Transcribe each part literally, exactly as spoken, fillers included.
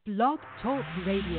Blog Talk Radio.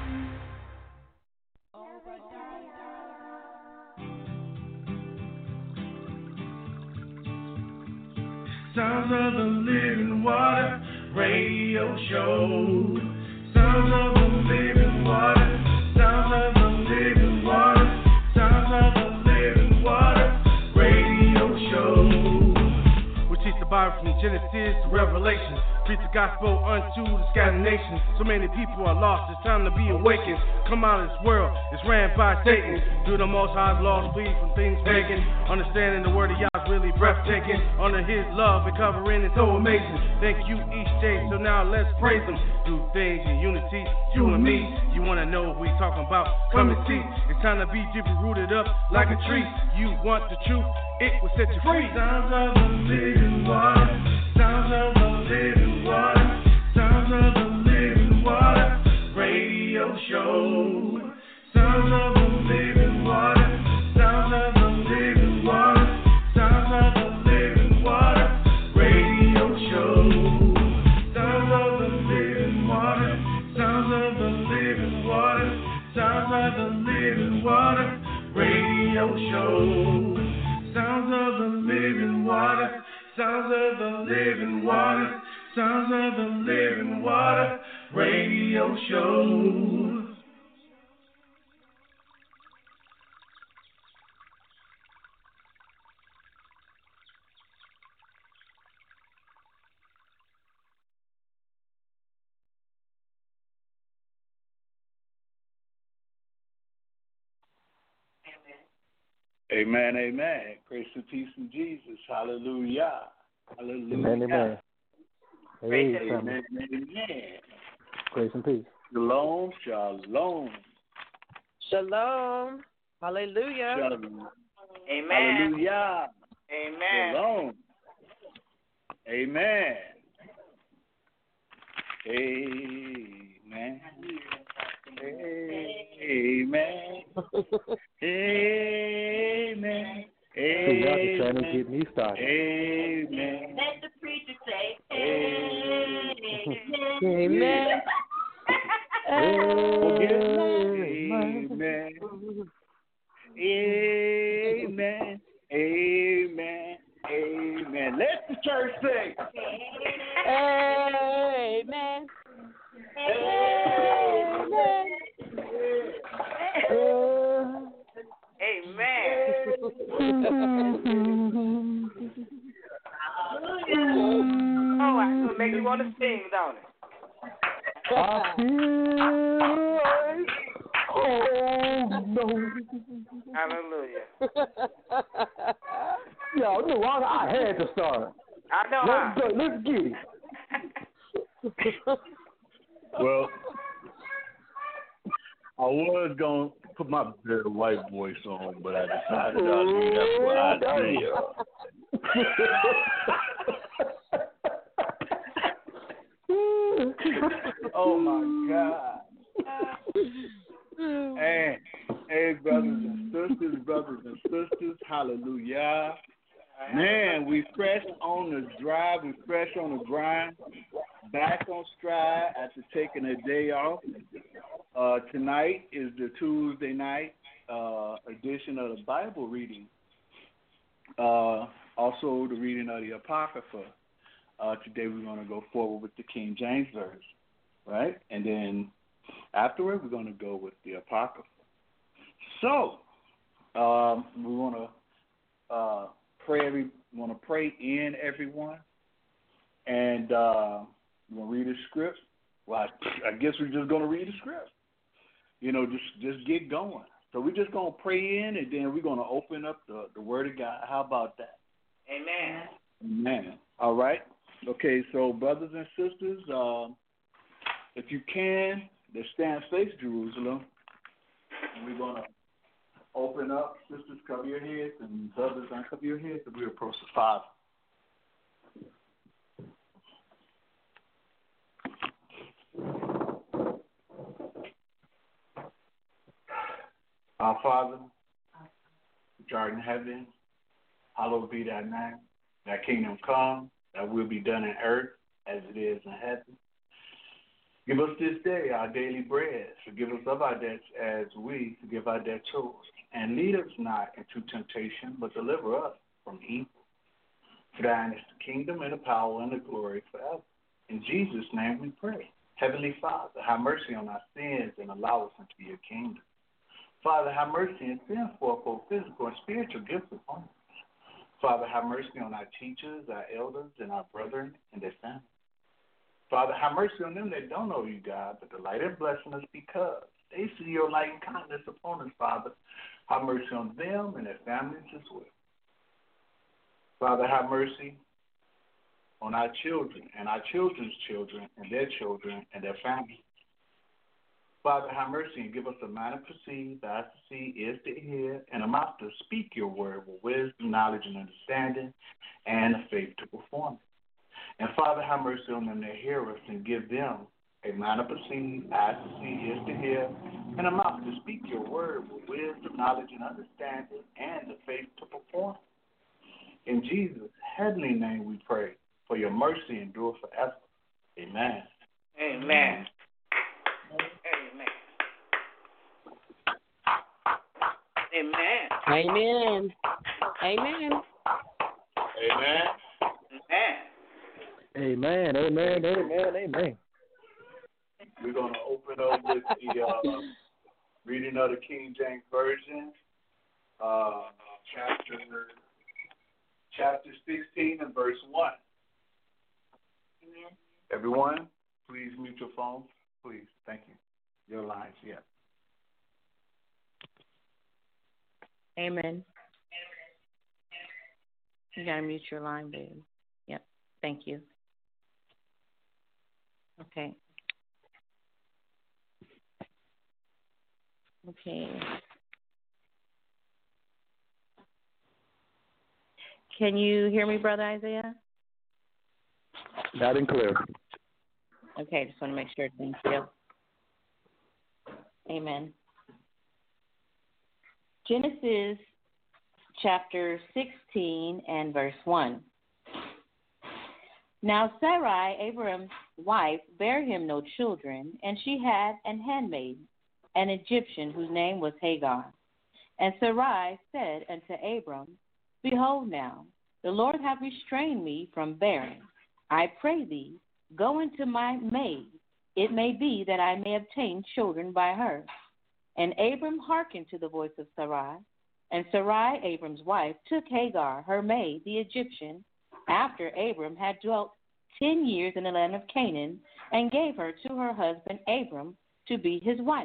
Sounds of the Living Water Radio Show. Sounds of the Living Water. Sounds of the Living Water. Sounds of the Living Water Radio Show. We teach the Bible from Genesis to Revelation. Preach the gospel unto the scattered nations. So many people are lost. It's time to be awakened. Come out of this world. It's ran by Satan. Do the Most High's laws, flee from things pagan. Understanding the word of Yah is really breathtaking. Under His love and covering is so amazing. Thank you each day. So now let's praise Him. Do things in unity, you and me. You wanna know what we talking about? Come and see. It's time to be deeply rooted up like a tree. You want the truth? It will set you free. Sounds of the living water. Sounds of the living water. Sounds of the living water. Radio show. Sounds of the living water. Sounds of the living water. Sounds of the living water. Radio show. Sounds of the living water. Sounds of the living water. Sounds of the living water. Radio show. Sounds of the living water. Sounds of the living water. Sounds of the living water. Radio show. Amen, amen. Grace and peace in Jesus. Hallelujah. Hallelujah. Amen, amen. Hey, amen, amen. Grace and peace. Shalom, shalom. Shalom. Hallelujah. Shalom. Amen. Hallelujah. Amen. Shalom. Amen. Amen. Amen. Amen. See, y'all just trying to get me started. Amen. Let the preacher say, Amen. Amen. Amen. Amen. Amen. Amen. Let the church sing. Amen. Amen. Amen. Oh, I gonna make you want to sing, don't it? I feel oh no. Hallelujah. Y'all knew I, I had to start. I know Let's how. go. Let's get it. Well, I was going to put my better white voice on, but I decided I'll do that for Isaiah. Oh, my God. And, hey, brothers and sisters, brothers and sisters, hallelujah. Man, we fresh on the drive, we fresh on the grind, back on stride after taking a day off. Uh, tonight is the Tuesday night uh, edition of the Bible reading. Uh, also the reading of the Apocrypha. Uh, today we're going to go forward with the King James Version, right? And then afterward we're going to go with the Apocrypha. So um, we want to uh, pray. Every want to pray in everyone, and uh, we're going to read the script. Well, I, I guess we're just going to read the script. You know, just just get going. So we're just going to pray in, and then we're going to open up the, the Word of God. How about that? Amen. Amen. All right. Okay, so brothers and sisters, uh, if you can, let's stand face Jerusalem. And we're going to open up. Sisters, cover your heads, and brothers, uncover your heads, and we approach the Father. Our Father, which art in heaven, hallowed be thy name. Thy kingdom come, thy will be done in earth as it is in heaven. Give us this day our daily bread. Forgive us of our debts as we forgive our debtors. And lead us not into temptation, but deliver us from evil. For thine is the kingdom and the power and the glory forever. In Jesus' name we pray. Heavenly Father, have mercy on our sins and allow us into your kingdom. Father, have mercy and send forth both physical and spiritual gifts upon us. Father, have mercy on our teachers, our elders, and our brethren and their families. Father, have mercy on them that don't know you, God, but delight in blessing us because they see your light and kindness upon us, Father. Have mercy on them and their families as well. Father, have mercy on our children and our children's children and their children and their families. Father, have mercy and give us a mind to perceive, eyes to see, ears to hear, and a mouth to speak your word with wisdom, knowledge, and understanding, and a faith to perform it. And Father, have mercy on them that hear us and give them a mind to perceive, eyes to see, ears to hear, and a mouth to speak your word with wisdom, knowledge, and understanding, and the faith to perform. In Jesus' heavenly name we pray, for your mercy endure forever. Amen. Amen. Amen. Amen. Amen. Amen. Amen. Amen. Amen. Amen. Amen. We're going to open up with the uh, reading of the King James Version, uh, chapter chapter sixteen and verse one. Amen. Everyone, please mute your phones. Please. Thank you. Your lines, yeah. Amen. You gotta mute your line, baby. Yep. Thank you. Okay. Okay. Can you hear me, Brother Isaiah? Loud and clear. Okay, just want to make sure. Thank you. Amen. Genesis chapter sixteen and verse one. Now Sarai, Abram's wife, bare him no children, and she had an handmaid, an Egyptian, whose name was Hagar. And Sarai said unto Abram, Behold now, the Lord hath restrained me from bearing. I pray thee, go into my maid. It may be that I may obtain children by her. And Abram hearkened to the voice of Sarai. And Sarai, Abram's wife, took Hagar, her maid, the Egyptian, after Abram had dwelt ten years in the land of Canaan, and gave her to her husband Abram to be his wife.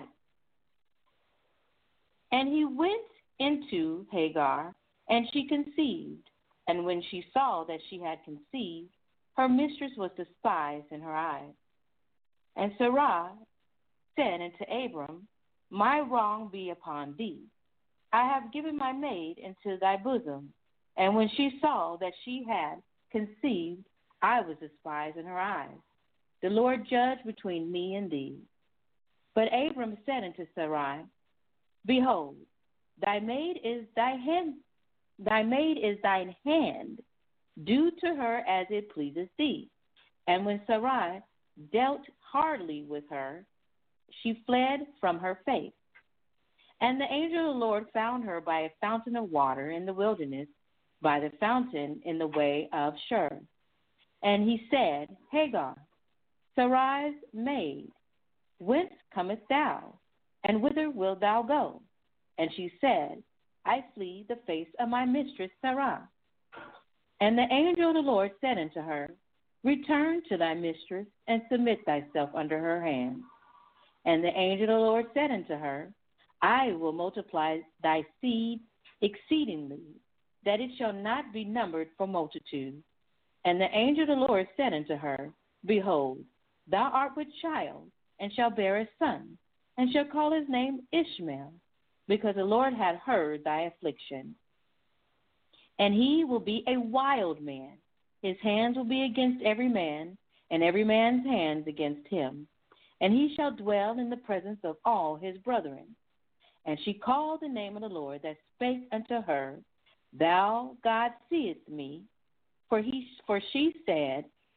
And he went into Hagar, and she conceived. And when she saw that she had conceived, her mistress was despised in her eyes. And Sarai said unto Abram, My wrong be upon thee. I have given my maid into thy bosom. And when she saw that she had conceived, I was despised in her eyes. The Lord judge between me and thee. But Abram said unto Sarai, Behold, thy maid is thy hand, thy maid is thine hand. Do to her as it pleases thee. And when Sarai dealt hardly with her, she fled from her face. And the angel of the Lord found her by a fountain of water in the wilderness, by the fountain in the way of Shur. And he said, Hagar, Sarai's maid, whence comest thou, and whither wilt thou go? And she said, I flee the face of my mistress Sarai. And the angel of the Lord said unto her, Return to thy mistress, and submit thyself under her hand. And the angel of the Lord said unto her, I will multiply thy seed exceedingly, that it shall not be numbered for multitude. And the angel of the Lord said unto her, Behold, thou art with child, and shalt bear a son, and shall call his name Ishmael, because the Lord hath heard thy affliction. And he will be a wild man. His hands will be against every man, and every man's hands against him. And he shall dwell in the presence of all his brethren. And she called the name of the Lord that spake unto her, Thou, God, seest me. For he, for she said,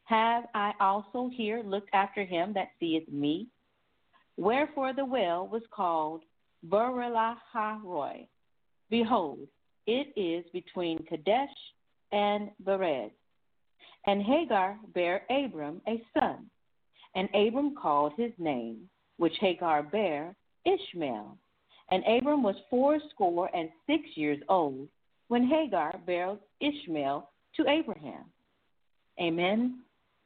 Have I also here looked after him that seeth me? Wherefore the well was called Beer-lahai-roi. Behold, it is between Kadesh and Bered. And Hagar bare Abram a son, and Abram called his name, which Hagar bare, Ishmael. And Abram was fourscore and six years old when Hagar bare Ishmael to Abraham. Amen.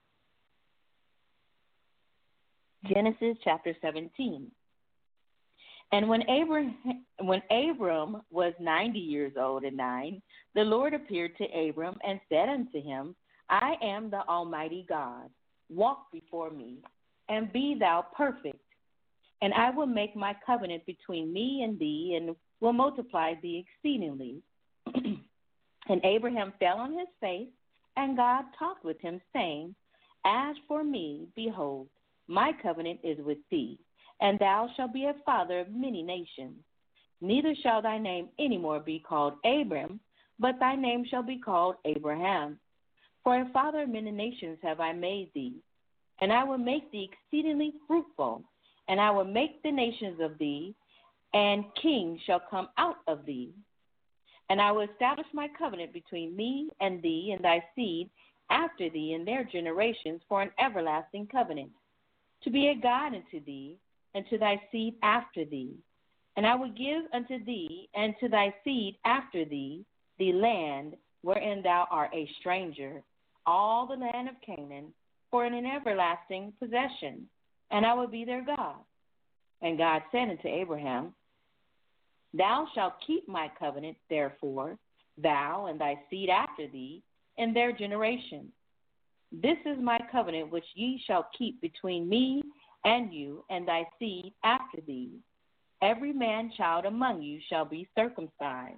Genesis chapter seventeen. And when Abram, when Abram was ninety years old and nine, the Lord appeared to Abram and said unto him, I am the Almighty God. Walk before me, and be thou perfect. And I will make my covenant between me and thee, and will multiply thee exceedingly. And Abraham fell on his face, and God talked with him, saying, As for me, behold, my covenant is with thee, and thou shalt be a father of many nations. Neither shall thy name any more be called Abram, but thy name shall be called Abraham. For a father of many nations have I made thee, and I will make thee exceedingly fruitful, and I will make the nations of thee, and kings shall come out of thee. And I will establish my covenant between me and thee and thy seed after thee and their generations for an everlasting covenant, to be a God unto thee and to thy seed after thee. And I will give unto thee and to thy seed after thee the land wherein thou art a stranger, all the land of Canaan, for an everlasting possession, and I will be their God. And God said unto Abraham, Thou shalt keep my covenant, therefore, thou and thy seed after thee, in their generations. This is my covenant which ye shall keep between me and you and thy seed after thee. Every man child among you shall be circumcised.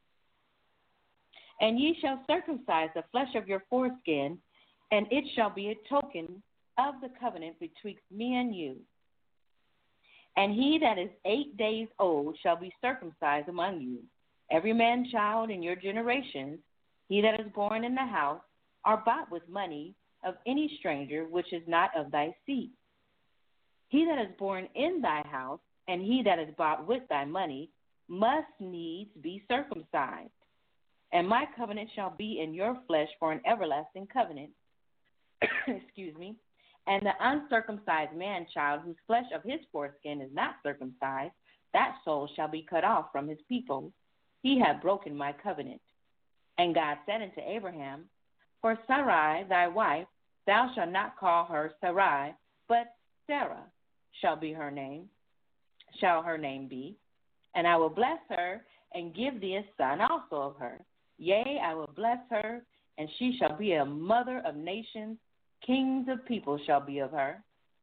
And ye shall circumcise the flesh of your foreskin, and it shall be a token of the covenant betwixt me and you. And he that is eight days old shall be circumcised among you, every man child in your generations, he that is born in the house, or bought with money of any stranger which is not of thy seed. He that is born in thy house, and he that is bought with thy money, must needs be circumcised. And my covenant shall be in your flesh for an everlasting covenant. Excuse me. And the uncircumcised man child, whose flesh of his foreskin is not circumcised, that soul shall be cut off from his people. He hath broken my covenant. And God said unto Abraham, For Sarai thy wife, thou shalt not call her Sarai, but Sarah shall be her name, shall her name be. And I will bless her, and give thee a son also of her. Yea, I will bless her, and she shall be a mother of nations. Kings of people shall be of her.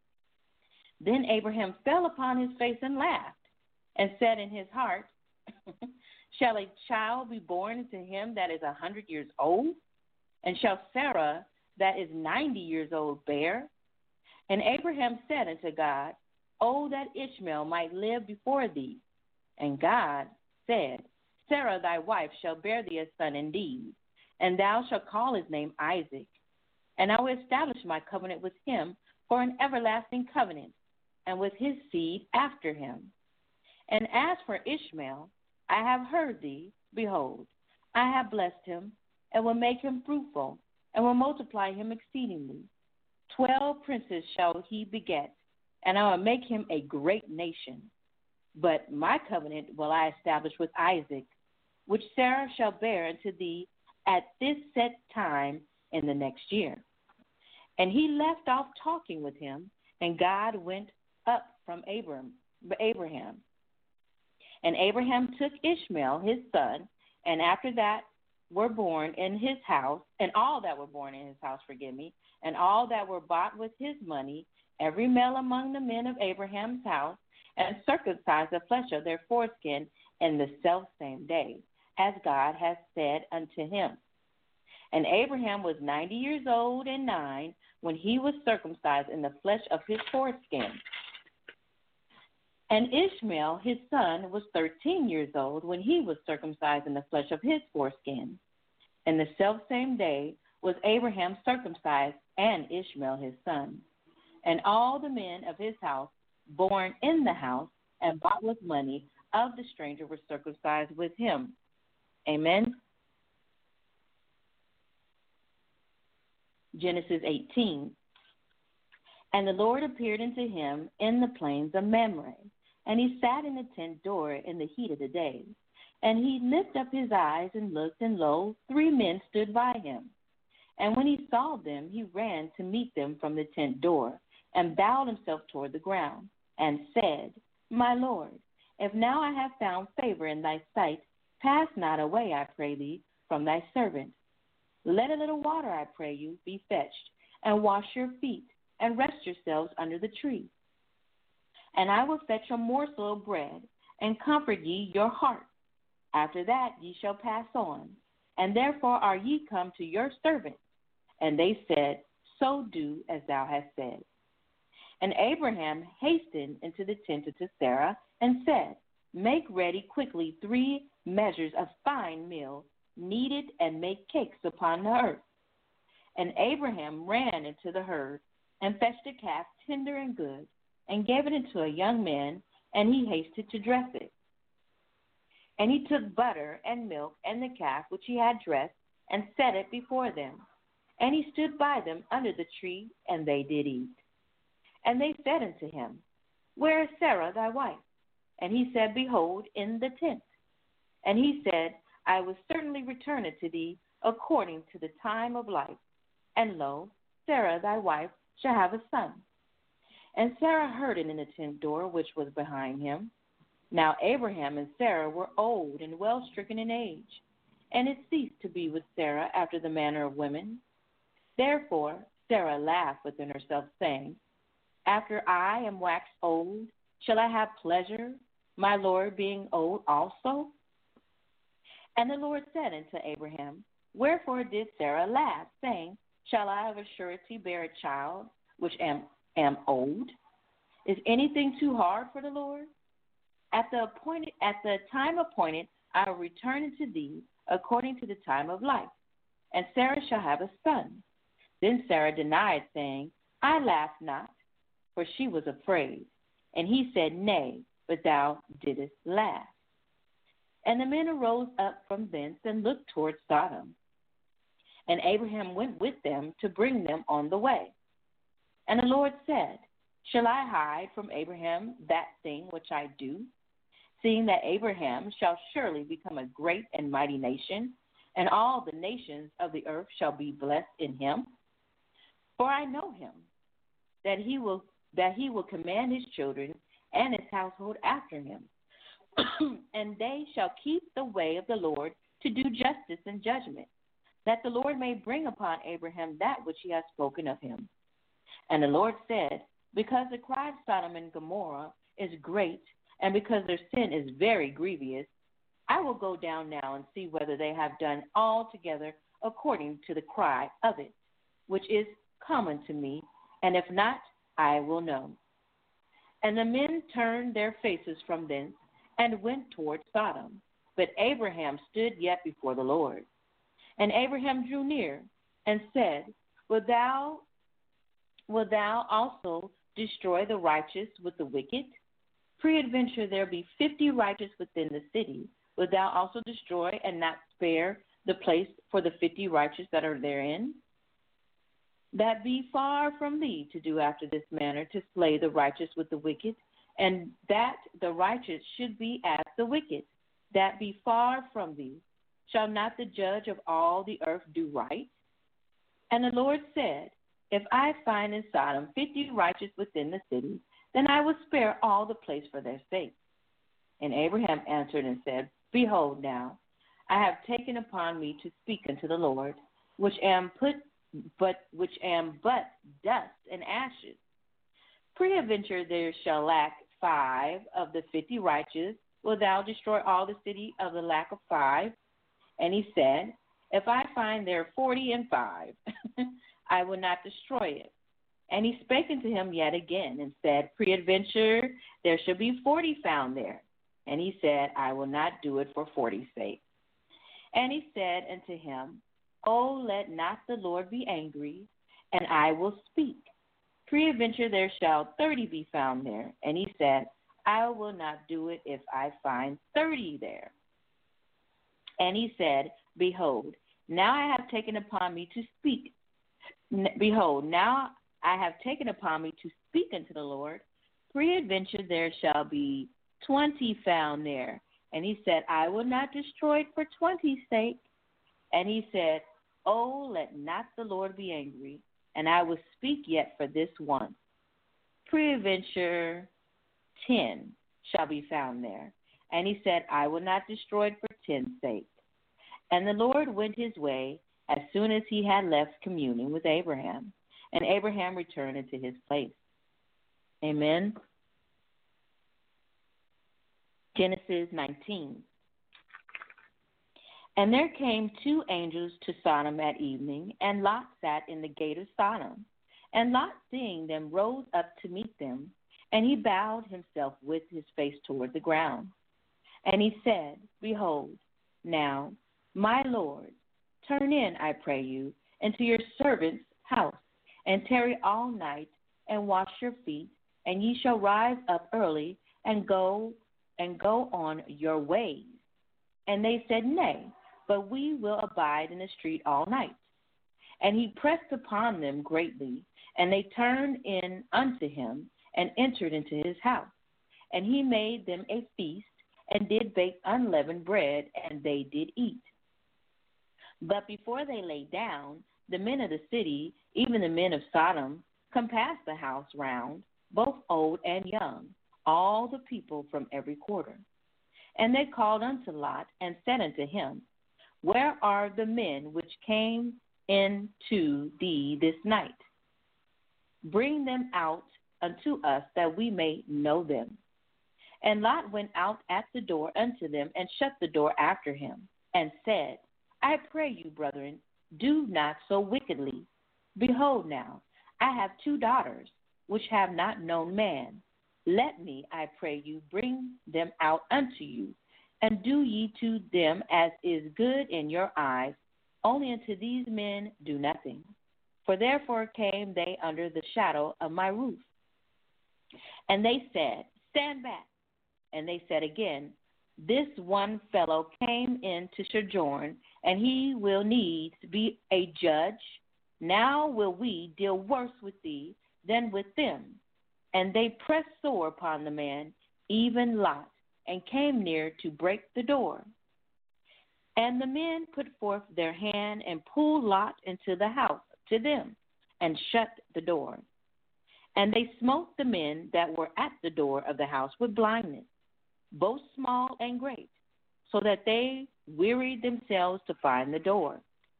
Then Abraham fell upon his face and laughed, and said in his heart, Shall a child be born to him that is a hundred years old? And shall Sarah that is ninety years old bear? And Abraham said unto God, Oh, that Ishmael might live before thee. And God said, Sarah thy wife shall bear thee a son indeed, and thou shalt call his name Isaac. And I will establish my covenant with him for an everlasting covenant, and with his seed after him. And as for Ishmael, I have heard thee, behold, I have blessed him, and will make him fruitful, and will multiply him exceedingly. Twelve princes shall he beget, and I will make him a great nation. But my covenant will I establish with Isaac, which Sarah shall bear unto thee at this set time in the next year. And he left off talking with him, and God went up from Abram, Abraham. And Abraham took Ishmael his son, and after that were born in his house, and all that were born in his house, forgive me, and all that were bought with his money, every male among the men of Abraham's house, and circumcised the flesh of their foreskin in the selfsame day, as God has said unto him. And Abraham was ninety years old and nine when he was circumcised in the flesh of his foreskin. And Ishmael, his son, was thirteen years old when he was circumcised in the flesh of his foreskin. And the selfsame day was Abraham circumcised and Ishmael his son, and all the men of his house born in the house and bought with money of the stranger were circumcised with him. Amen. Genesis eighteen. And the Lord appeared unto him in the plains of Mamre, and he sat in the tent door in the heat of the day. And he lifted up his eyes and looked, and lo, three men stood by him. And when he saw them, he ran to meet them from the tent door, and bowed himself toward the ground, and said, My Lord, if now I have found favor in thy sight, pass not away, I pray thee, from thy servant. Let a little water, I pray you, be fetched, and wash your feet, and rest yourselves under the tree. And I will fetch a morsel of bread, and comfort ye your heart. After that ye shall pass on, and therefore are ye come to your servant. And they said, So do as thou hast said. And Abraham hastened into the tent to Sarah, and said, Make ready quickly three measures of fine meal, kneaded, and make cakes upon the earth. And Abraham ran into the herd, and fetched a calf tender and good, and gave it unto a young man, and he hasted to dress it. And he took butter and milk and the calf which he had dressed, and set it before them. And he stood by them under the tree, and they did eat. And they said unto him, Where is Sarah thy wife? And he said, Behold, in the tent. And he said, I will certainly return it to thee according to the time of life. And lo, Sarah thy wife shall have a son. And Sarah heard it in the tent door which was behind him. Now Abraham and Sarah were old and well stricken in age, and it ceased to be with Sarah after the manner of women. Therefore Sarah laughed within herself, saying, After I am waxed old, shall I have pleasure, my Lord being old also? And the Lord said unto Abraham, Wherefore did Sarah laugh, saying, Shall I of a surety bear a child, which am, am old? Is anything too hard for the Lord? At the appointed, at the time appointed, I will return unto thee according to the time of life, and Sarah shall have a son. Then Sarah denied, saying, I laugh not, for she was afraid. And he said, Nay, but thou didst laugh. And the men arose up from thence and looked toward Sodom. And Abraham went with them to bring them on the way. And the Lord said, Shall I hide from Abraham that thing which I do? Seeing that Abraham shall surely become a great and mighty nation, and all the nations of the earth shall be blessed in him. For I know him, that he will that he will command his children and his household after him, and they shall keep the way of the Lord to do justice and judgment, that the Lord may bring upon Abraham that which he has spoken of him. And the Lord said, Because the cry of Sodom and Gomorrah is great, and because their sin is very grievous, I will go down now and see whether they have done altogether according to the cry of it, which is common to me, and if not, I will know. And the men turned their faces from thence and went toward Sodom. But Abraham stood yet before the Lord. And Abraham drew near and said, Wilt thou, wilt thou also destroy the righteous with the wicked? Peradventure there be fifty righteous within the city. Wilt thou also destroy and not spare the place for the fifty righteous that are therein? That be far from thee to do after this manner, to slay the righteous with the wicked, and that the righteous should be as the wicked. That be far from thee. Shall not the judge of all the earth do right? And the Lord said, If I find in Sodom fifty righteous within the city, then I will spare all the place for their sake. And Abraham answered and said, Behold now, I have taken upon me to speak unto the Lord, which am put but which am but dust and ashes. Peradventure there shall lack five of the fifty righteous. Wilt thou destroy all the city of the lack of five? And he said, If I find there forty and five, I will not destroy it. And he spake unto him yet again, and said, Peradventure there shall be forty found there. And he said, I will not do it for forty's sake. And he said unto him, Oh, let not the Lord be angry, and I will speak. Peradventure there shall thirty be found there. And he said, I will not do it if I find thirty there. And he said, Behold, now I have taken upon me to speak. N- Behold, now I have taken upon me to speak unto the Lord. Peradventure there shall be twenty found there. And he said, I will not destroy it for twenty's sake. And he said, Oh, let not the Lord be angry, and I will speak yet for this one. Peradventure ten shall be found there. And he said, I will not destroy it for ten's sake. And the Lord went his way as soon as he had left communing with Abraham. And Abraham returned into his place. Amen. Genesis nineteen. And there came two angels to Sodom at evening, and Lot sat in the gate of Sodom. And Lot, seeing them, rose up to meet them, and he bowed himself with his face toward the ground. And he said, Behold, now, my Lord, turn in, I pray you, into your servant's house, and tarry all night, and wash your feet, and ye shall rise up early, and go and go on your ways. And they said, Nay, but we will abide in the street all night. And he pressed upon them greatly, and they turned in unto him, and entered into his house. And he made them a feast, and did bake unleavened bread, and they did eat. But before they lay down, the men of the city, even the men of Sodom, compassed the house round, both old and young, all the people from every quarter. And they called unto Lot, and said unto him, Where are the men which came in to thee this night? Bring them out unto us, that we may know them. And Lot went out at the door unto them, and shut the door after him, and said, I pray you, brethren, do not so wickedly. Behold now, I have two daughters, which have not known man. Let me, I pray you, bring them out unto you, and do ye to them as is good in your eyes. Only unto these men do nothing. For therefore came they under the shadow of my roof. And they said, Stand back. And they said again, This one fellow came in to sojourn, and he will needs be a judge. Now will we deal worse with thee than with them. And they pressed sore upon the man, even Lot, and came near to break the door. And the men put forth their hand and pulled Lot into the house to them, and shut the door. And they smote the men that were at the door of the house with blindness, both small and great, so that they wearied themselves to find the door.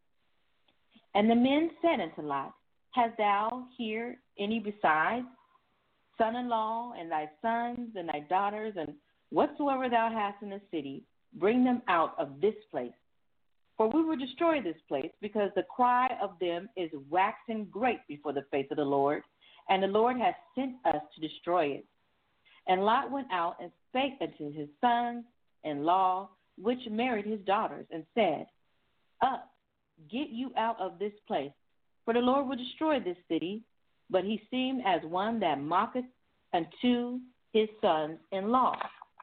And the men said unto Lot, Hast thou here any besides, son-in-law, and thy sons, and thy daughters, and whatsoever thou hast in the city, bring them out of this place. For we will destroy this place, because the cry of them is waxing great before the face of the Lord, and the Lord hath sent us to destroy it. And Lot went out and spake unto his sons-in-law, which married his daughters, and said, Up, get you out of this place, for the Lord will destroy this city. But he seemed as one that mocketh unto his sons-in-law.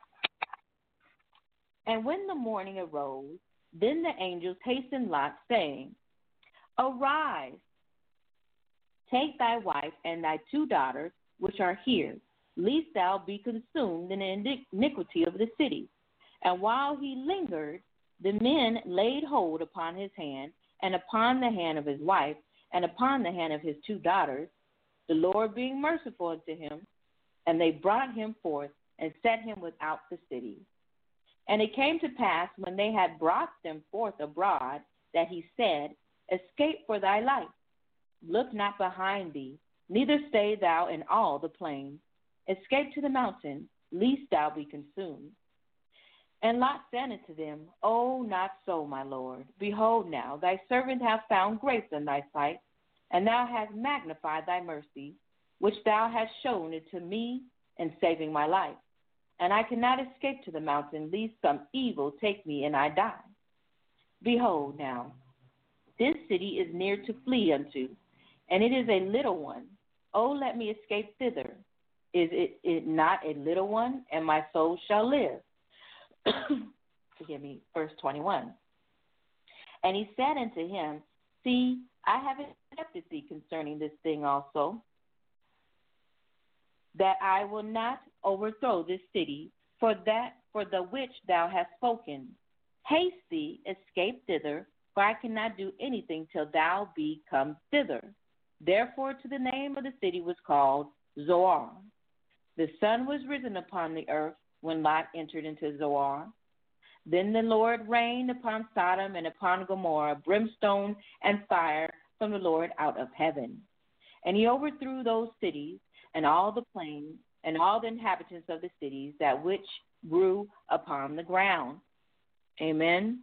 And when the morning arose, then the angels hastened Lot, saying, Arise, take thy wife and thy two daughters, which are here, lest thou be consumed in the iniquity of the city. And while he lingered, the men laid hold upon his hand, and upon the hand of his wife, and upon the hand of his two daughters, the Lord being merciful unto him, and they brought him forth, and set him without the city. And it came to pass, when they had brought them forth abroad, that he said, Escape for thy life. Look not behind thee, neither stay thou in all the plain. Escape to the mountain, lest thou be consumed. And Lot said unto them, Oh, not so, my Lord. Behold now, thy servant hath found grace in thy sight, and thou hast magnified thy mercy, which thou hast shown it to me in saving my life. And I cannot escape to the mountain, lest some evil take me and I die. Behold now, this city is near to flee unto, and it is a little one. Oh, let me escape thither. Is it, it not a little one, and my soul shall live? Forgive me, verse twenty-one. And he said unto him, See, I have accepted thee concerning this thing also, that I will not overthrow this city for that for the which thou hast spoken. Haste thee, escape thither, for I cannot do anything till thou be come thither. Therefore to the name of the city was called Zoar. The sun was risen upon the earth when Lot entered into Zoar. Then the Lord rained upon Sodom and upon Gomorrah brimstone and fire from the Lord out of heaven. And he overthrew those cities and all the plains and all the inhabitants of the cities that which grew upon the ground. Amen.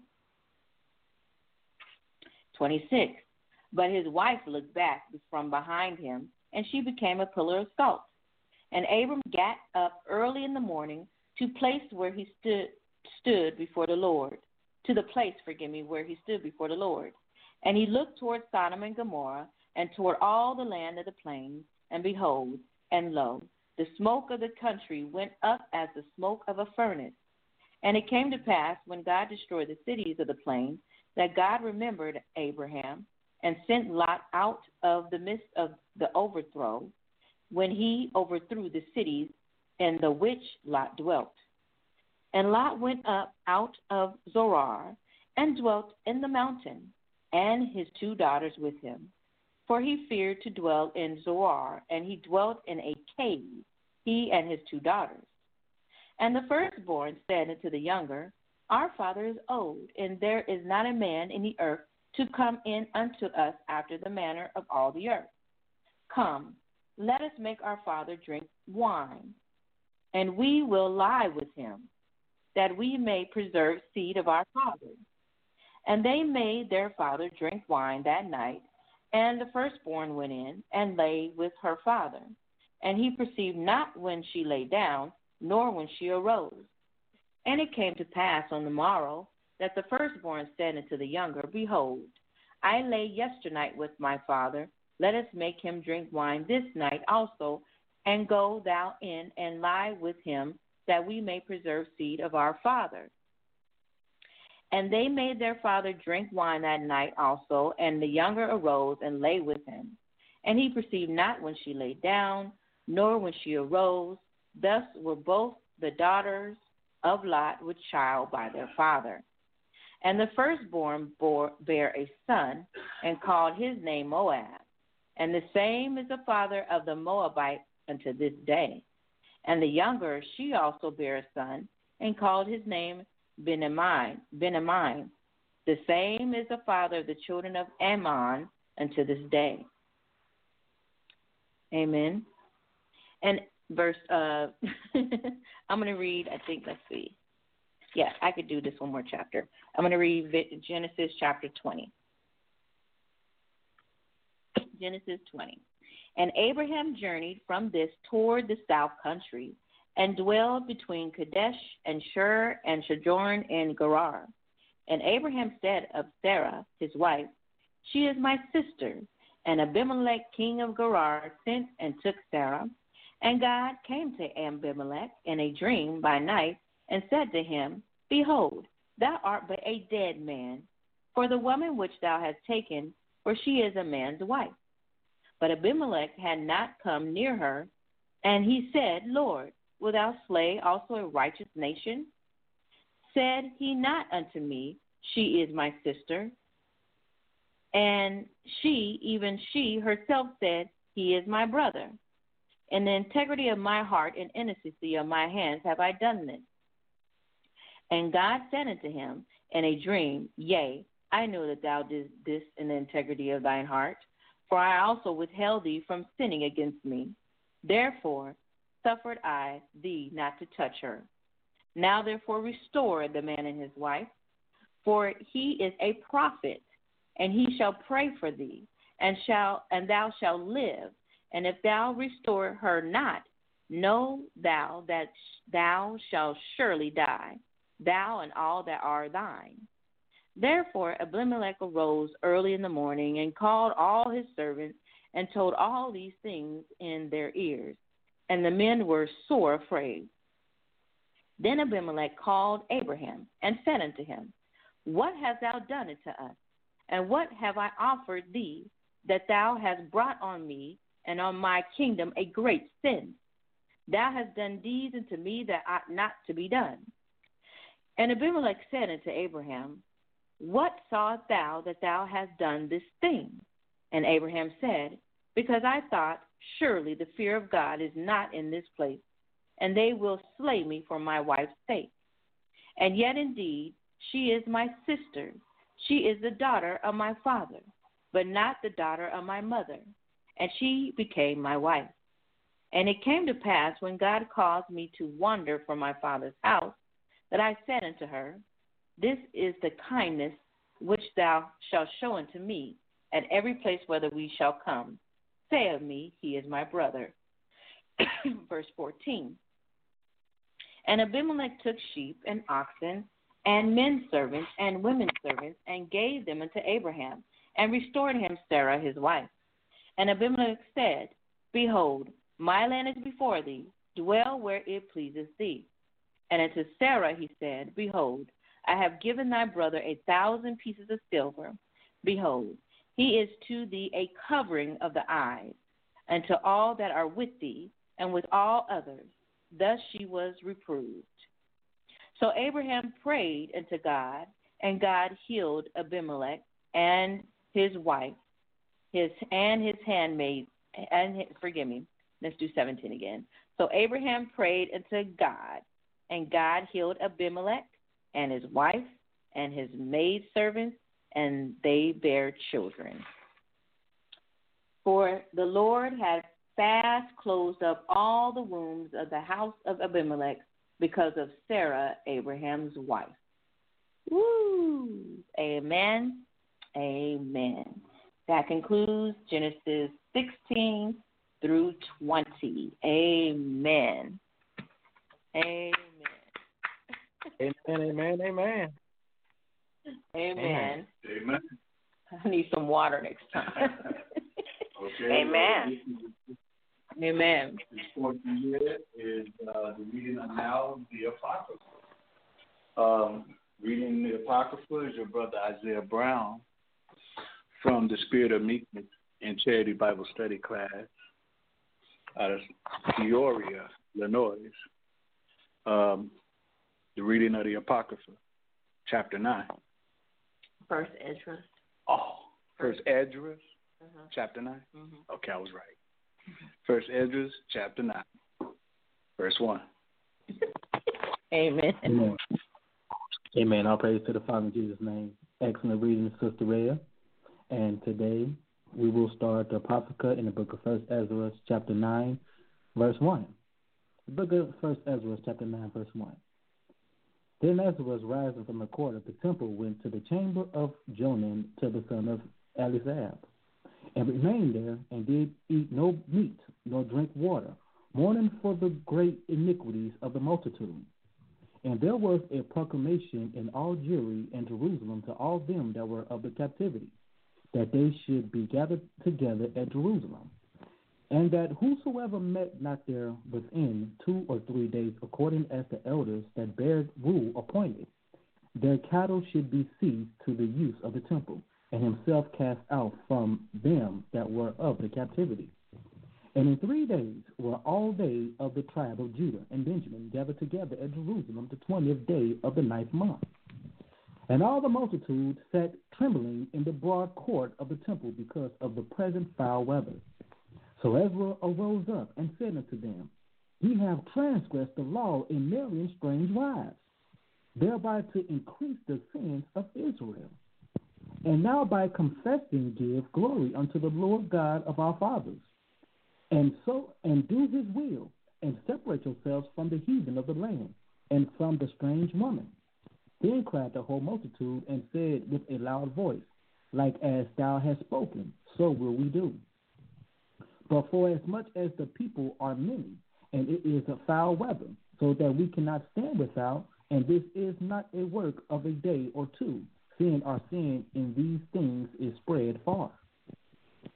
twenty-six. But his wife looked back from behind him, and she became a pillar of salt. And Abram got up early in the morning to place where he stood stood before the Lord, to the place, forgive me, where he stood before the Lord. And he looked toward Sodom and Gomorrah, and toward all the land of the plains, and behold, and lo, the smoke of the country went up as the smoke of a furnace. And it came to pass, when God destroyed the cities of the plain, that God remembered Abraham, and sent Lot out of the midst of the overthrow, when he overthrew the cities in the which Lot dwelt. And Lot went up out of Zoar, and dwelt in the mountain, and his two daughters with him. For he feared to dwell in Zoar, and he dwelt in a cave, he and his two daughters. And the firstborn said unto the younger, Our father is old, and there is not a man in the earth to come in unto us after the manner of all the earth. Come, let us make our father drink wine, and we will lie with him, that we may preserve seed of our father. And they made their father drink wine that night, and the firstborn went in and lay with her father. And he perceived not when she lay down, nor when she arose. And it came to pass on the morrow that the firstborn said unto the younger, Behold, I lay yesternight with my father. Let us make him drink wine this night also, and go thou in and lie with him, that we may preserve seed of our father. And they made their father drink wine that night also, and the younger arose and lay with him. And he perceived not when she lay down, nor when she arose. Thus were both the daughters of Lot with child by their father. And the firstborn bore, bare a son, and called his name Moab. And the same is the father of the Moabite unto this day. And the younger, she also bare a son, and called his name Benjamin. Benjamin. The same is the father of the children of Ammon unto this day. Amen. And verse, uh, I'm going to read, I think, let's see. Yeah, I could do this one more chapter. I'm going to read Genesis chapter twenty. Genesis twenty. And Abraham journeyed from this toward the south country, and dwelled between Kadesh and Shur and Sojourn in Gerar. And Abraham said of Sarah, his wife, She is my sister. And Abimelech, king of Gerar, sent and took Sarah. And God came to Abimelech in a dream by night, and said to him, Behold, thou art but a dead man, for the woman which thou hast taken, for she is a man's wife. But Abimelech had not come near her, and he said, Lord, wilt thou slay also a righteous nation? Said he not unto me, She is my sister? And she, even she herself said, He is my brother. In the integrity of my heart and innocency of my hands have I done this. And God said unto him in a dream, Yea, I know that thou didst this in the integrity of thine heart, for I also withheld thee from sinning against me. Therefore suffered I thee not to touch her. Now therefore restore the man and his wife, for he is a prophet, and he shall pray for thee, and shall and thou shalt live. And if thou restore her not, know thou that thou shalt surely die, thou and all that are thine. Therefore Abimelech arose early in the morning, and called all his servants, and told all these things in their ears. And the men were sore afraid. Then Abimelech called Abraham and said unto him, What hast thou done unto us? And what have I offered thee, that thou hast brought on me and on my kingdom a great sin? Thou hast done deeds unto me that ought not to be done. And Abimelech said unto Abraham, What sawest thou that thou hast done this thing? And Abraham said, Because I thought, surely the fear of God is not in this place, and they will slay me for my wife's sake. And yet indeed she is my sister. She is the daughter of my father, but not the daughter of my mother. And she became my wife. And it came to pass, when God caused me to wander from my father's house, that I said unto her, This is the kindness which thou shalt show unto me at every place whither we shall come. Say of me, He is my brother. Verse fourteen. And Abimelech took sheep and oxen and men servants and women servants, and gave them unto Abraham, and restored him Sarah his wife. And Abimelech said, Behold, my land is before thee, dwell where it pleaseth thee. And unto Sarah he said, Behold, I have given thy brother a thousand pieces of silver. Behold, he is to thee a covering of the eyes, and to all that are with thee, and with all others. Thus she was reproved. So Abraham prayed unto God, and God healed Abimelech and his wife, his and his handmaid, and his, forgive me, let's do seventeen again. So Abraham prayed unto God, and God healed Abimelech and his wife and his maidservants, and they bare children. For the Lord had fast closed up all the wombs of the house of Abimelech because of Sarah, Abraham's wife. Woo! Amen. Amen. That concludes Genesis sixteen through twenty. Amen. Amen. Amen, amen, amen. Amen. Amen. I need some water next time. Okay. Amen. Amen. This portion here is uh, the reading of now the Apocrypha. Um, reading the Apocrypha is your brother Isaiah Brown from the Spirit of Meekness in Charity Bible Study class out of Peoria, Illinois. Um, the reading of the Apocrypha, chapter nine. First Ezra. Oh, First Ezra, Uh-huh. chapter nine? Mm-hmm. Okay, I was right. First Ezra, chapter nine, verse one. Amen. Amen. Amen. All praise to the Father in Jesus' name. Excellent reading, Sister Rhea. And today we will start the Apocrypha in the book of First Ezra, chapter nine, verse one. The book of First Ezra, chapter nine, verse one. Then Ezra, rising from the court of the temple, went to the chamber of Jonan to the son of Eliasaph, and remained there, and did eat no meat, nor drink water, mourning for the great iniquities of the multitude. And there was a proclamation in all Jewry and Jerusalem to all them that were of the captivity, that they should be gathered together at Jerusalem, and that whosoever met not there within two or three days, according as the elders that bare rule appointed, their cattle should be seized to the use of the temple, and himself cast out from them that were of the captivity. And in three days were all they of the tribe of Judah and Benjamin gathered together at Jerusalem the twentieth day of the ninth month. And all the multitude sat trembling in the broad court of the temple because of the present foul weather. So Ezra arose up and said unto them, Ye have transgressed the law in marrying strange wives, thereby to increase the sins of Israel. And now by confessing give glory unto the Lord God of our fathers, and so and do his will, and separate yourselves from the heathen of the land, and from the strange woman. Then cried the whole multitude, and said with a loud voice, Like as thou hast spoken, so will we do. But for as much as the people are many, and it is a foul weather, so that we cannot stand without, and this is not a work of a day or two, seeing our sin in these things is spread far.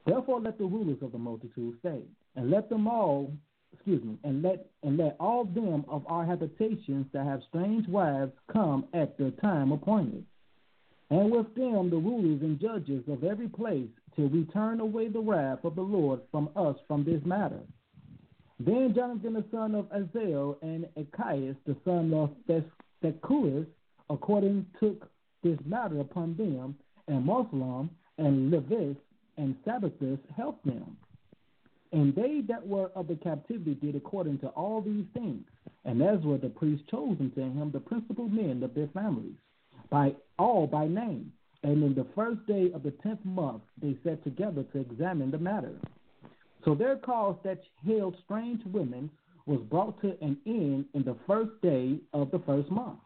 Therefore let the rulers of the multitude stay, and let them all, excuse me, and let and let all them of our habitations that have strange wives come at the time appointed, and with them the rulers and judges of every place, till we turn away the wrath of the Lord from us from this matter. Then Jonathan the son of Azael and Achias the son of Thecus according took this matter upon them, and Moslam and Levis and Sabbathus helped them. And they that were of the captivity did according to all these things. And Ezra the priest chose unto him the principal men of their families, by all by name. And in the first day of the tenth month they sat together to examine the matter. So their cause that held strange women was brought to an end in the first day of the first month.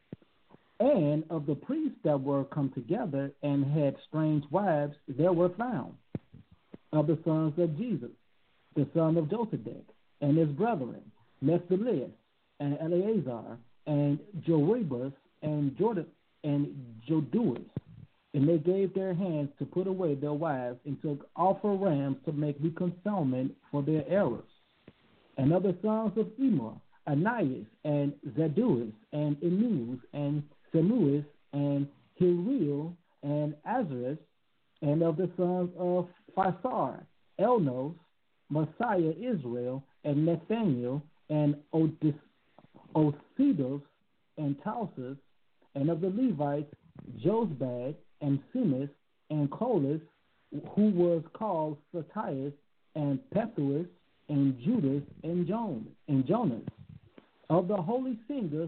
And of the priests that were come together and had strange wives, there were found of the sons of Jesus, the son of Josedek, and his brethren, Nephthalis, and Eleazar, and Jorebus, and Jordan, and Joduas. And they gave their hands to put away their wives, and took offer rams to make reconcilement for their errors. And of the sons of Immer, Ananias, and Zaduas, and Enus, and Semuis, and Hiriel, and Azarus, and of the sons of Phisar, Elnos, Messiah Israel, and Nathaniel, and Odis, Osidos, and Tausus, and of the Levites, Josbad, and Simis, and Colis, who was called Satius, and Pethuis, and Judas, and Jones, and Jonas. Of the holy singers,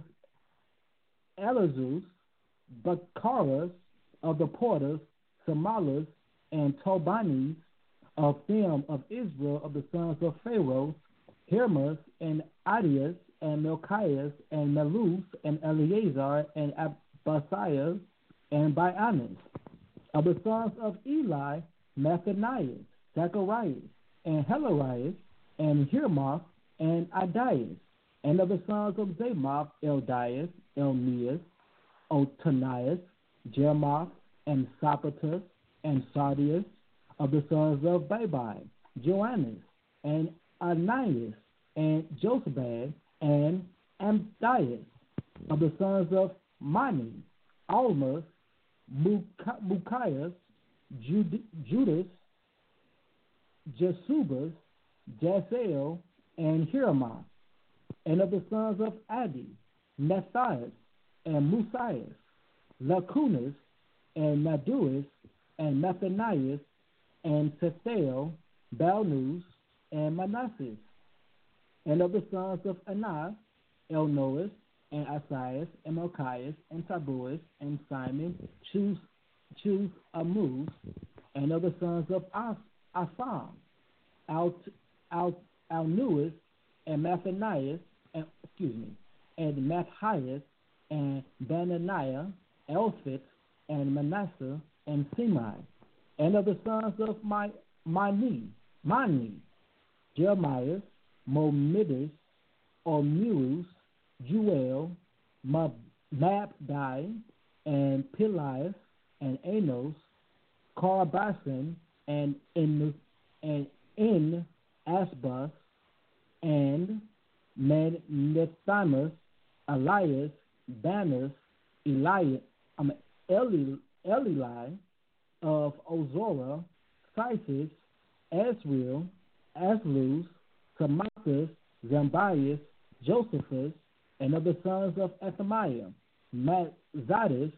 Elazus, Baccharas, of the porters, Samalas, and Tobanes, of them of Israel, of the sons of Pharaoh, Hermas, and Adias, and Melchias, and Malus, and Eleazar, and Abasiah, and Bianas. Of the sons of Eli, Mathanias, Zacharias, and Helarias, and Hirmoth, and Adias. And of the sons of Zamoth, Eldias, Elmias, Otanias, Jeremoth, and Sopatus, and Sardius. Of the sons of Babai, Joannes, and Ananias, and Josabad, and Amdias. Of the sons of Mani, Almas, Mucius, Jud- Judas, Jesubas, Jasael, and Hiramoth. And of the sons of Adi, Nathias, and Musias, Lacunas, and Naduas, and Nathanias, and Sethael, Balnus, and Manasses. And of the sons of Anas, Elnoas, and Asias, and Melchias, and Tabuas, and Simon, Chus, Chus Amuz. And of the sons of As, Asam, Al, Al, Alnuas, and Mathanias, and, excuse me, and Mathias, and Benaniah, Elphit, and Manasseh, and Semai. And of the sons of my Mani, Mani, Jeremiah, Momidus, Omurus, Juel, Mabdai, and Pelias, and Anos, Carbasan, and in and in Asbus, and Nethamus, Elias, Banus, Eli, um, Eli, Eli, of Ozora, Syphus, Asriel, Aslus, Samathus, Zambias, Josephus, and of the sons of Ethamiah, Mazadis,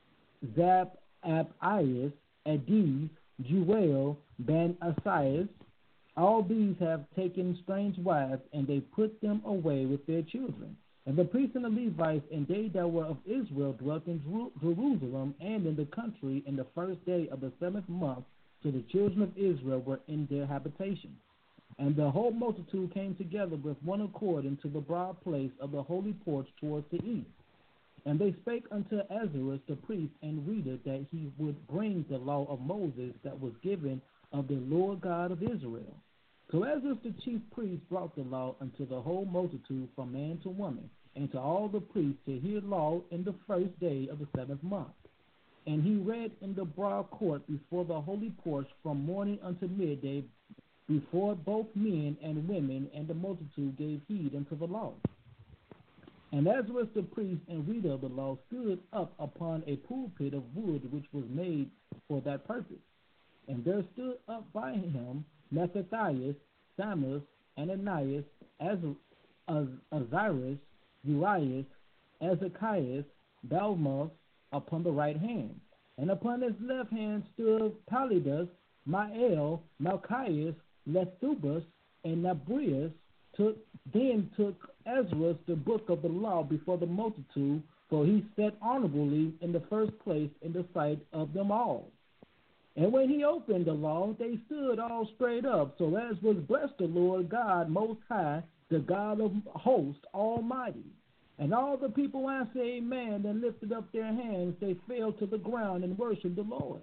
Zababias, Adiz, Juel, Ben Asias. All these have taken strange wives, and they put them away with their children. And the priests and the Levites and they that were of Israel dwelt in Jerusalem and in the country in the first day of the seventh month, so the children of Israel were in their habitation. And the whole multitude came together with one accord into the broad place of the holy porch towards the east. And they spake unto Azarus the priest and reader that he would bring the law of Moses that was given of the Lord God of Israel. So Azarus the chief priest brought the law unto the whole multitude from man to woman, and to all the priests to hear law in the first day of the seventh month. And he read in the broad court before the holy porch from morning unto midday, before both men and women, and the multitude gave heed unto the law. And Ezra the priest and reader of the law stood up upon a pulpit of wood which was made for that purpose. And there stood up by him Mattathias, Samus, Ananias, Az- Az- Azarias, Urias, Ezekias, Balmus upon the right hand. And upon his left hand stood Palidus, Mael, Malchias, Lethubus, and Nabrius. Took, then took Ezra the book of the law before the multitude, for he sat honorably in the first place in the sight of them all. And when he opened the law, they stood all straight up. So Ezra blessed the Lord God Most High, the God of hosts almighty. And all the people answered, Amen, and lifted up their hands. They fell to the ground and worshipped the Lord.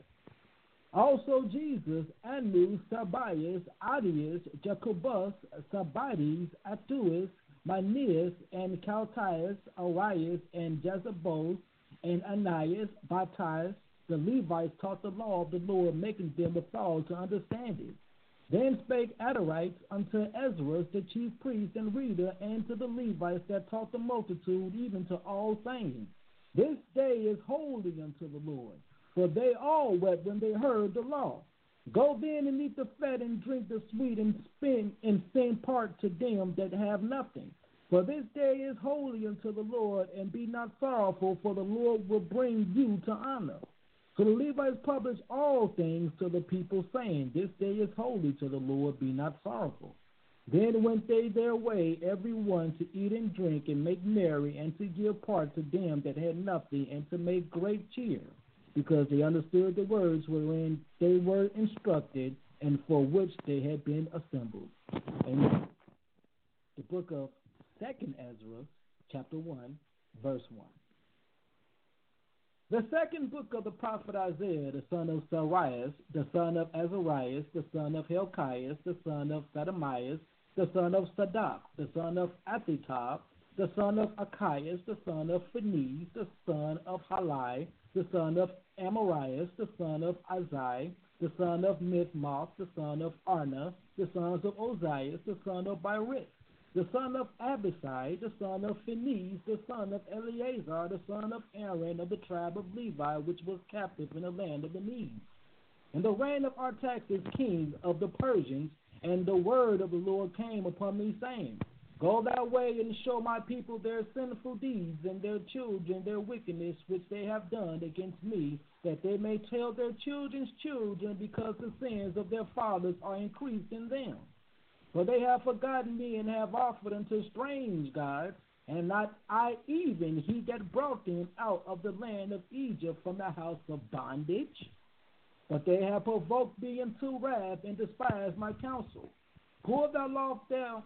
Also Jesus, Anu, Sabias, Adius, Jacobus, Sabides, Atuus, Manias, and Caltius, Arias, and Jezebel, and Ananias, Baptized. The Levites taught the law of the Lord, making them withal to understand it. Then spake Adarites unto Ezra, the chief priest and reader, and to the Levites that taught the multitude, even to all, saying, This day is holy unto the Lord. For they all wept when they heard the law. Go then and eat the fat and drink the sweet, and spend and send part to them that have nothing. For this day is holy unto the Lord, and be not sorrowful, for the Lord will bring you to honor. So the Levites published all things to the people, saying, This day is holy to the Lord, be not sorrowful. Then went they their way, every one to eat and drink, and make merry, and to give part to them that had nothing, and to make great cheer, because they understood the words wherein they were instructed, and for which they had been assembled. Amen. The book of Second Ezra, chapter one, verse one. The second book of the prophet Isaiah, the son of Sarias, the son of Azarias, the son of Hilkias, the son of Sadamias, the son of Sadak, the son of Athitop, the son of Achias, the son of Phanes, the son of Halai, the son of Amarias, the son of Azai, the son of Mithmoth, the son of Arna, the sons of Ozias, the son of Birith, the son of Abisai, the son of Phanes, the son of Eleazar, the son of Aaron of the tribe of Levi, which was captive in the land of the Medes. And the reign of Artaxerxes, king of the Persians, and the word of the Lord came upon me, saying, Go thy way and show my people their sinful deeds, and their children their wickedness which they have done against me, that they may tell their children's children, because the sins of their fathers are increased in them. For they have forgotten me, and have offered unto strange gods, and not I even, he that brought them out of the land of Egypt from the house of bondage. But they have provoked me into wrath, and despised my counsel. Pull thou off thou,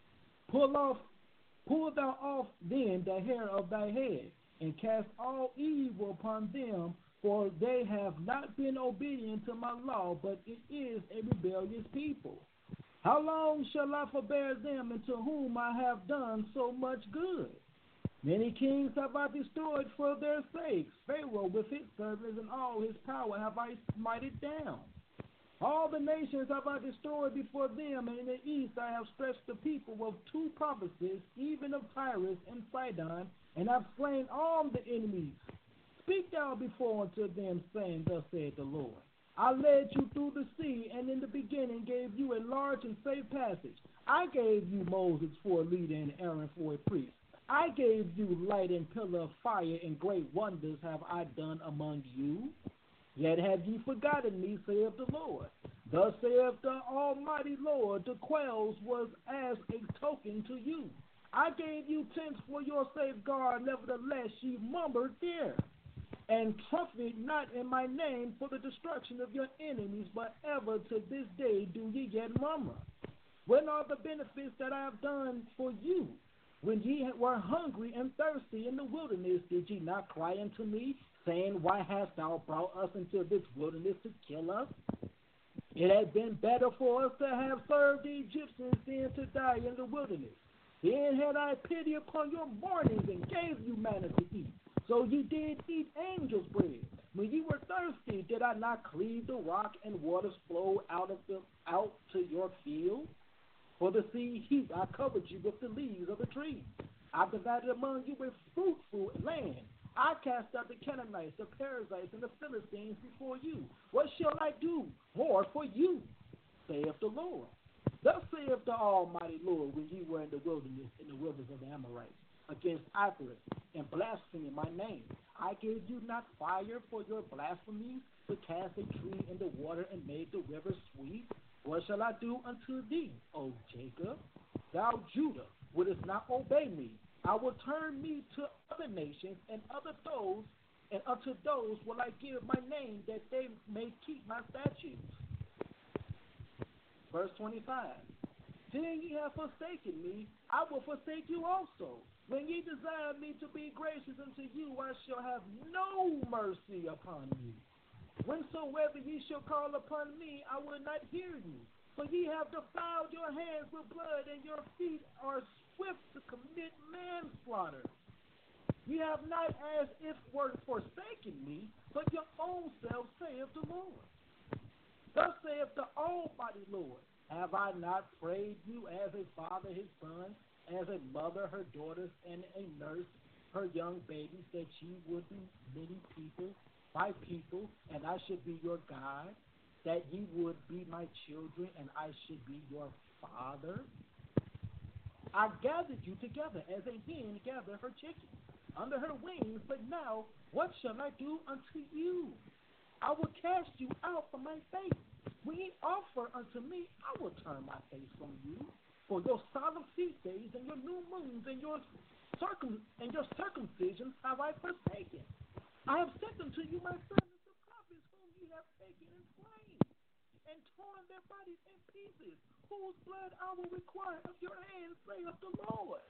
pull off, pull thou off then the hair of thy head, and cast all evil upon them, for they have not been obedient to my law, but it is a rebellious people. How long shall I forbear them, and to whom I have done so much good? Many kings have I destroyed for their sakes. Pharaoh with his servants and all his power have I smited down. All the nations have I destroyed before them, and in the east I have stretched the people of two provinces, even of Tyrus and Sidon, and have slain all the enemies. Speak thou before unto them, saying, Thus saith the Lord. I led you through the sea, and in the beginning gave you a large and safe passage. I gave you Moses for a leader and Aaron for a priest. I gave you light and pillar of fire, and great wonders have I done among you. Yet have ye forgotten me, saith the Lord. Thus saith the Almighty Lord, the quails was as a token to you. I gave you tents for your safeguard, nevertheless ye murmured there. And trusted not in my name for the destruction of your enemies, but ever to this day do ye yet murmur. When are the benefits that I have done for you? When ye were hungry and thirsty in the wilderness, did ye not cry unto me, saying, Why hast thou brought us into this wilderness to kill us? It had been better for us to have served the Egyptians than to die in the wilderness. Then had I pity upon your mournings, and gave you manna to eat. So ye did eat angels' bread. When ye were thirsty, did I not cleave the rock, and waters flowed out of the out to your field? For the sea heat, I covered you with the leaves of the trees. I divided among you with fruitful land. I cast out the Canaanites, the Perizzites, and the Philistines before you. What shall I do more for you, saith the Lord? Thus saith the Almighty Lord, when ye were in the wilderness, in the wilderness of the Amorites, against Icarus, and blaspheming my name. I gave you not fire for your blasphemies, to cast a tree in the water and made the river sweet? What shall I do unto thee, O Jacob? Thou Judah, wouldest not obey me. I will turn me to other nations, and other those, and unto those will I give my name, that they may keep my statutes. Verse twenty-five. Seeing ye have forsaken me, I will forsake you also. When ye desire me to be gracious unto you, I shall have no mercy upon you. Whensoever ye shall call upon me, I will not hear you. For ye have defiled your hands with blood, and your feet are swift to commit manslaughter. Ye have not as if were forsaken me, but your own self, saith the Lord. Thus saith the Almighty Lord, have I not prayed you as a father his son, as a mother her daughters, and a nurse her young babies, that ye would be many people, my people, and I should be your God, that ye would be my children, and I should be your father? I gathered you together as a hen gathered her chickens under her wings, but now what shall I do unto you? I will cast you out from my face. When ye offer unto me, I will turn my face from you. For your solemn feast days and your new moons and your circum and your circumcisions have I forsaken. I have sent unto you my servants the prophets, whom ye have taken and slain, and torn their bodies in pieces, whose blood I will require of your hands, saith the Lord.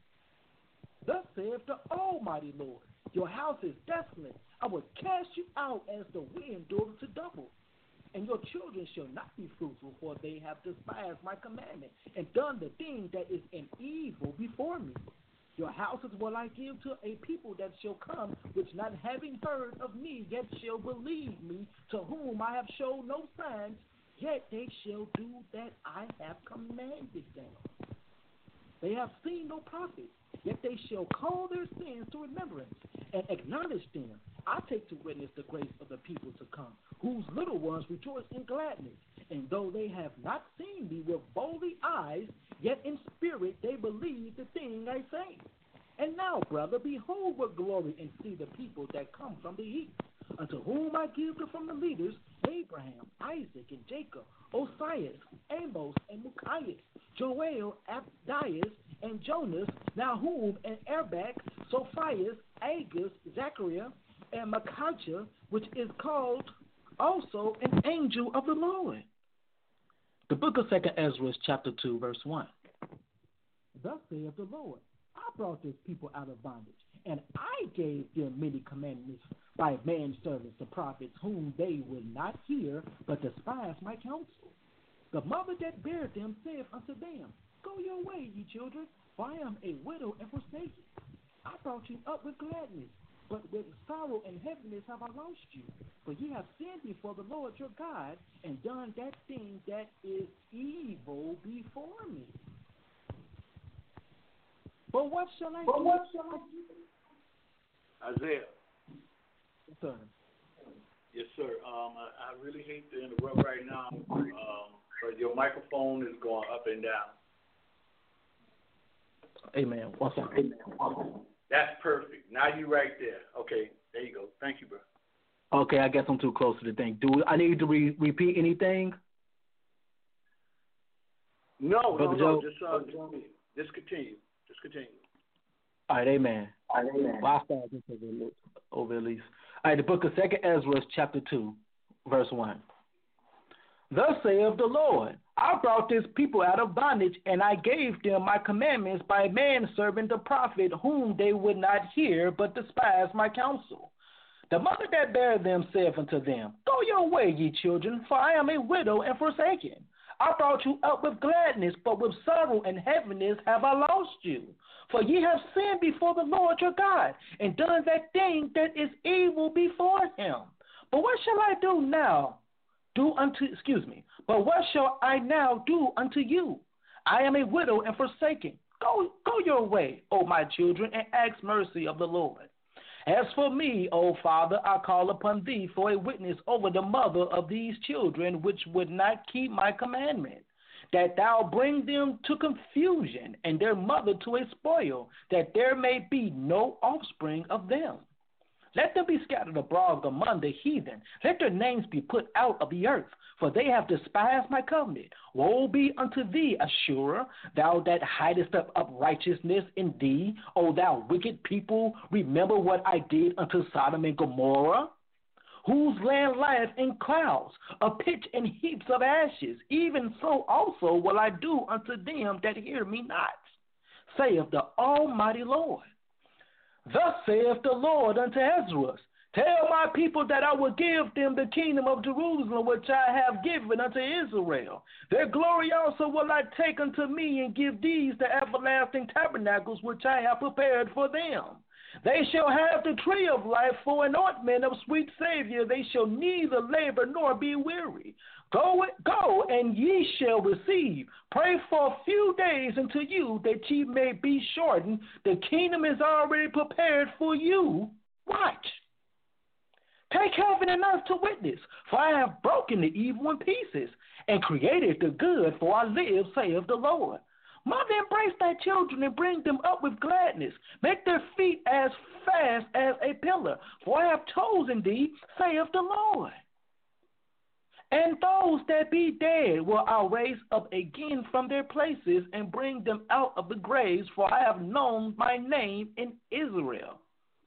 Thus saith the Almighty Lord, your house is desolate. I will cast you out as the wind doeth to double. And your children shall not be fruitful, for they have despised my commandment, and done the thing that is an evil before me. Your houses will I give to a people that shall come, which not having heard of me, yet shall believe me, to whom I have shown no signs, yet they shall do that I have commanded them. They have seen no prophet, yet they shall call their sins to remembrance, and acknowledge them. I take to witness the grace of the people to come, whose little ones rejoice in gladness. And though they have not seen me with boldly eyes, yet in spirit they believe the thing I say. And now, brother, behold with glory and see the people that come from the east, unto whom I give them from the leaders, Abraham, Isaac, and Jacob, Osias, Amos, and Muchias, Joel, Abdias, and Jonas, Nahum, and Erbach, Sophias, Agus, Zechariah, and Micaiah, which is called also an angel of the Lord. The book of Second Ezra, chapter two, verse one. Thus saith the Lord, I brought this people out of bondage, and I gave them many commandments by manservants, the prophets, whom they would not hear, but despise my counsel. The mother that bare them saith unto them, go your way, ye children, for I am a widow and forsaken. I brought you up with gladness, but with sorrow and heaviness have I lost you. For ye have sinned before the Lord your God, and done that thing that is evil before me. But what shall I but do? What shall I do? Isaiah. Yes, sir. Yes, sir. Um, I, I really hate to interrupt right now, um, but your microphone is going up and down. Amen. One second. Amen. That's perfect. Now you right there. Okay, there you go. Thank you, bro. Okay, I guess I'm too close to the thing. Do I need to re- repeat anything? No, Brother no, Joe? no. Just, uh, just, just continue. Just continue. All right, amen. All right, amen. Well, I'll start this over, over at least. All right, the book of Second Ezra, chapter two, verse one. Thus saith the Lord, I brought this people out of bondage, and I gave them my commandments by manservant the prophet, whom they would not hear, but despised my counsel. The mother that bare them saith unto them, go your way, ye children, for I am a widow and forsaken. I brought you up with gladness, but with sorrow and heaviness have I lost you. For ye have sinned before the Lord your God, and done that thing that is evil before him. But what shall I do now? Do unto, excuse me, but what shall I now do unto you? I am a widow and forsaken. Go, go your way, O my children, and ask mercy of the Lord. As for me, O Father, I call upon thee for a witness over the mother of these children, which would not keep my commandment, that thou bring them to confusion, and their mother to a spoil, that there may be no offspring of them. Let them be scattered abroad among the heathen. Let their names be put out of the earth, for they have despised my covenant. Woe be unto thee, Ashur, thou that hidest up righteousness in thee, O thou wicked people. Remember what I did unto Sodom and Gomorrah, whose land lieth in clouds, a pitch and heaps of ashes. Even so also will I do unto them that hear me not, saith the Almighty Lord. Thus saith the Lord unto Ezra, tell my people that I will give them the kingdom of Jerusalem, which I have given unto Israel. Their glory also will I take unto me, and give these the everlasting tabernacles which I have prepared for them. They shall have the tree of life for an ointment of sweet Savior. They shall neither labor nor be weary. Go, go, and ye shall receive. Pray for a few days unto you, that ye may be shortened. The kingdom is already prepared for you. Watch. Take heaven and earth to witness, for I have broken the evil in pieces, and created the good, for I live, saith the Lord. Mother, embrace thy children, and bring them up with gladness. Make their feet as fast as a pillar, for I have chosen thee, saith the Lord. And those that be dead will I raise up again from their places, and bring them out of the graves, for I have known my name in Israel.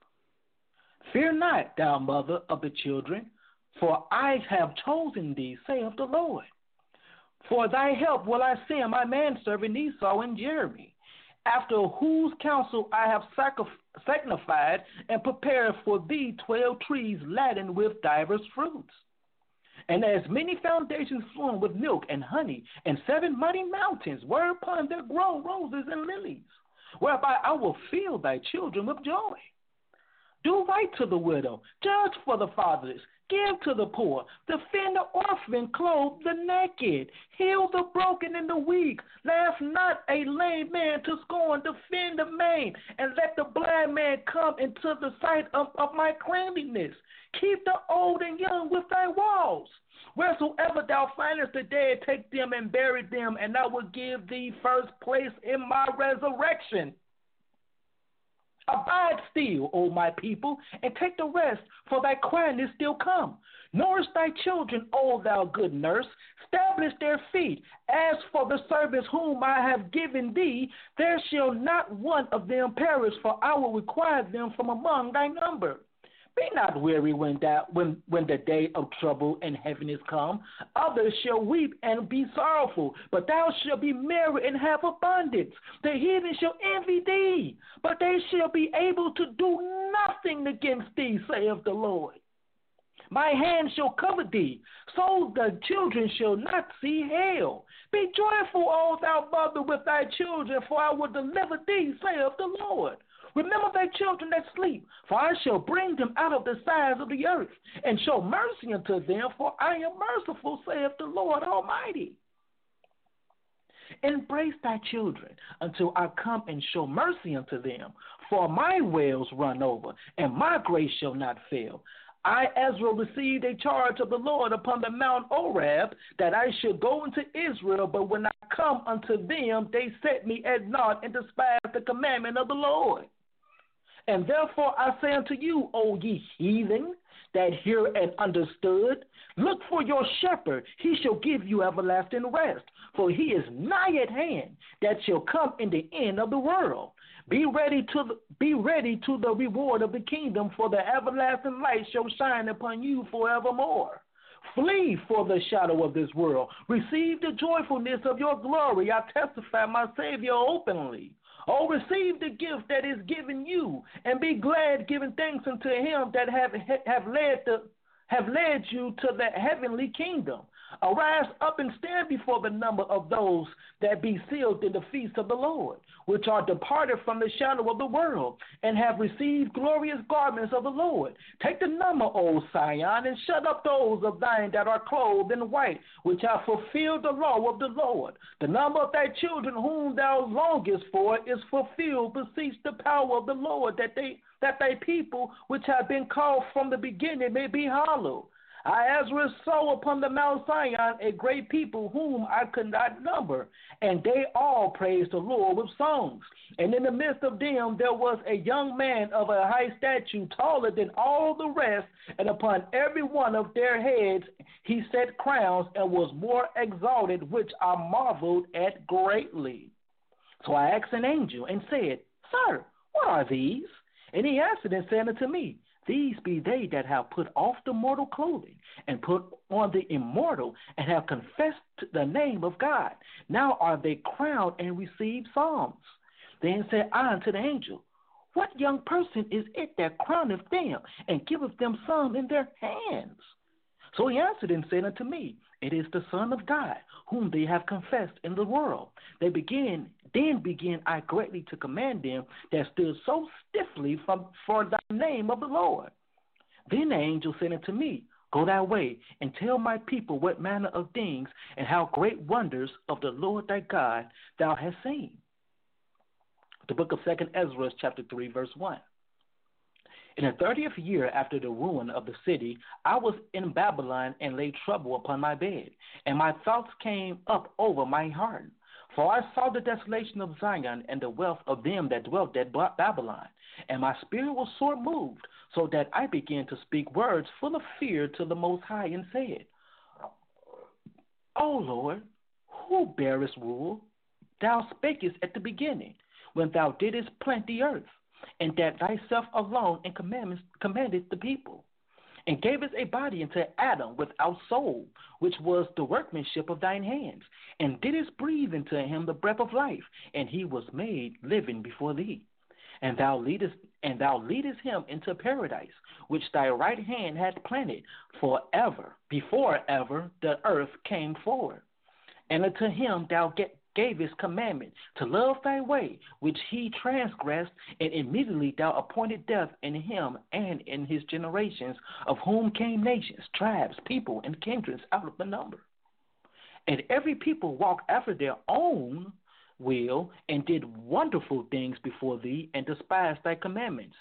Fear not, thou mother of the children, for I have chosen thee, saith the Lord. For thy help will I send my manservant Esau and Jeremy, after whose counsel I have sanctified and prepared for thee twelve trees laden with divers fruits. And as many foundations flowing with milk and honey, and seven mighty mountains, whereupon there grow roses and lilies, whereby I will fill thy children with joy. Do right to the widow, judge for the fatherless, give to the poor, defend the orphan, clothe the naked, heal the broken and the weak, laugh not a lame man to scorn, defend the maimed, and let the blind man come into the sight of, of my cleanliness. Keep the old and young with thy walls. Wheresoever thou findest the dead, take them and bury them, and I will give thee first place in my resurrection. Abide still, O my people, and take the rest, for thy crying is still come. Nourish thy children, O thou good nurse. Establish their feet. As for the servants whom I have given thee, there shall not one of them perish, for I will require them from among thy number. Be not weary when that when, when the day of trouble and heaviness come. Others shall weep and be sorrowful, but thou shalt be merry and have abundance. The heathen shall envy thee, but they shall be able to do nothing against thee, saith the Lord. My hand shall cover thee, so the children shall not see hail. Be joyful, O thou mother, with thy children, for I will deliver thee, saith the Lord. Remember thy children that sleep, for I shall bring them out of the sides of the earth, and show mercy unto them, for I am merciful, saith the Lord Almighty. Embrace thy children until I come and show mercy unto them, for my wells run over, and my grace shall not fail. I, Ezra, received a charge of the Lord upon the Mount Oreb, that I should go into Israel, but when I come unto them, they set me at naught and despised the commandment of the Lord. And therefore I say unto you, O ye heathen, that hear and understood, look for your shepherd, he shall give you everlasting rest, for he is nigh at hand, that shall come in the end of the world. Be ready to the, be ready to the reward of the kingdom, for the everlasting light shall shine upon you forevermore. Flee for the shadow of this world. Receive the joyfulness of your glory. I testify my Savior openly. Oh, receive the gift that is given you, and be glad, giving thanks unto him that have have led the have led you to the heavenly kingdom. Arise up and stand before the number of those that be sealed in the feast of the Lord, which are departed from the shadow of the world, and have received glorious garments of the Lord. Take the number, O Zion, and shut up those of thine that are clothed in white, which have fulfilled the law of the Lord. The number of thy children whom thou longest for is fulfilled. Beseech the power of the Lord, that they that thy people which have been called from the beginning may be hallowed. I, Ezra, saw upon the Mount Zion a great people whom I could not number, and they all praised the Lord with songs. And in the midst of them there was a young man of a high stature, taller than all the rest, and upon every one of their heads he set crowns, and was more exalted, which I marveled at greatly. So I asked an angel and said, Sir, what are these? And he answered and said unto me, These be they that have put off the mortal clothing, and put on the immortal, and have confessed the name of God. Now are they crowned and received psalms. Then said I unto the angel, What young person is it that crowneth them, and giveth them some in their hands? So he answered and said unto me, It is the Son of God, whom they have confessed in the world. They begin, then began I greatly to command them that stood so stiffly from, for the name of the Lord. Then the angel said unto me, Go thy way, and tell my people what manner of things and how great wonders of the Lord thy God thou hast seen. The book of Second Ezra, chapter three, verse one. In the thirtieth year after the ruin of the city, I was in Babylon and lay trouble upon my bed, and my thoughts came up over my heart. For I saw the desolation of Zion and the wealth of them that dwelt at Babylon, and my spirit was sore moved, so that I began to speak words full of fear to the Most High, and said, O Lord, who bearest rule? Thou spakest at the beginning, when thou didst plant the earth, and that thyself alone and commanded the people, and gavest a body unto Adam without soul, which was the workmanship of thine hands, and didst breathe into him the breath of life, and he was made living before thee. And thou leadest and thou leadest him into paradise, which thy right hand had planted forever, before ever the earth came forward. And unto him thou get gavest commandment to love thy way, which he transgressed, and immediately thou appointed death in him and in his generations, of whom came nations, tribes, people, and kindreds out of the number. And every people walked after their own will, and did wonderful things before thee, and despised thy commandments.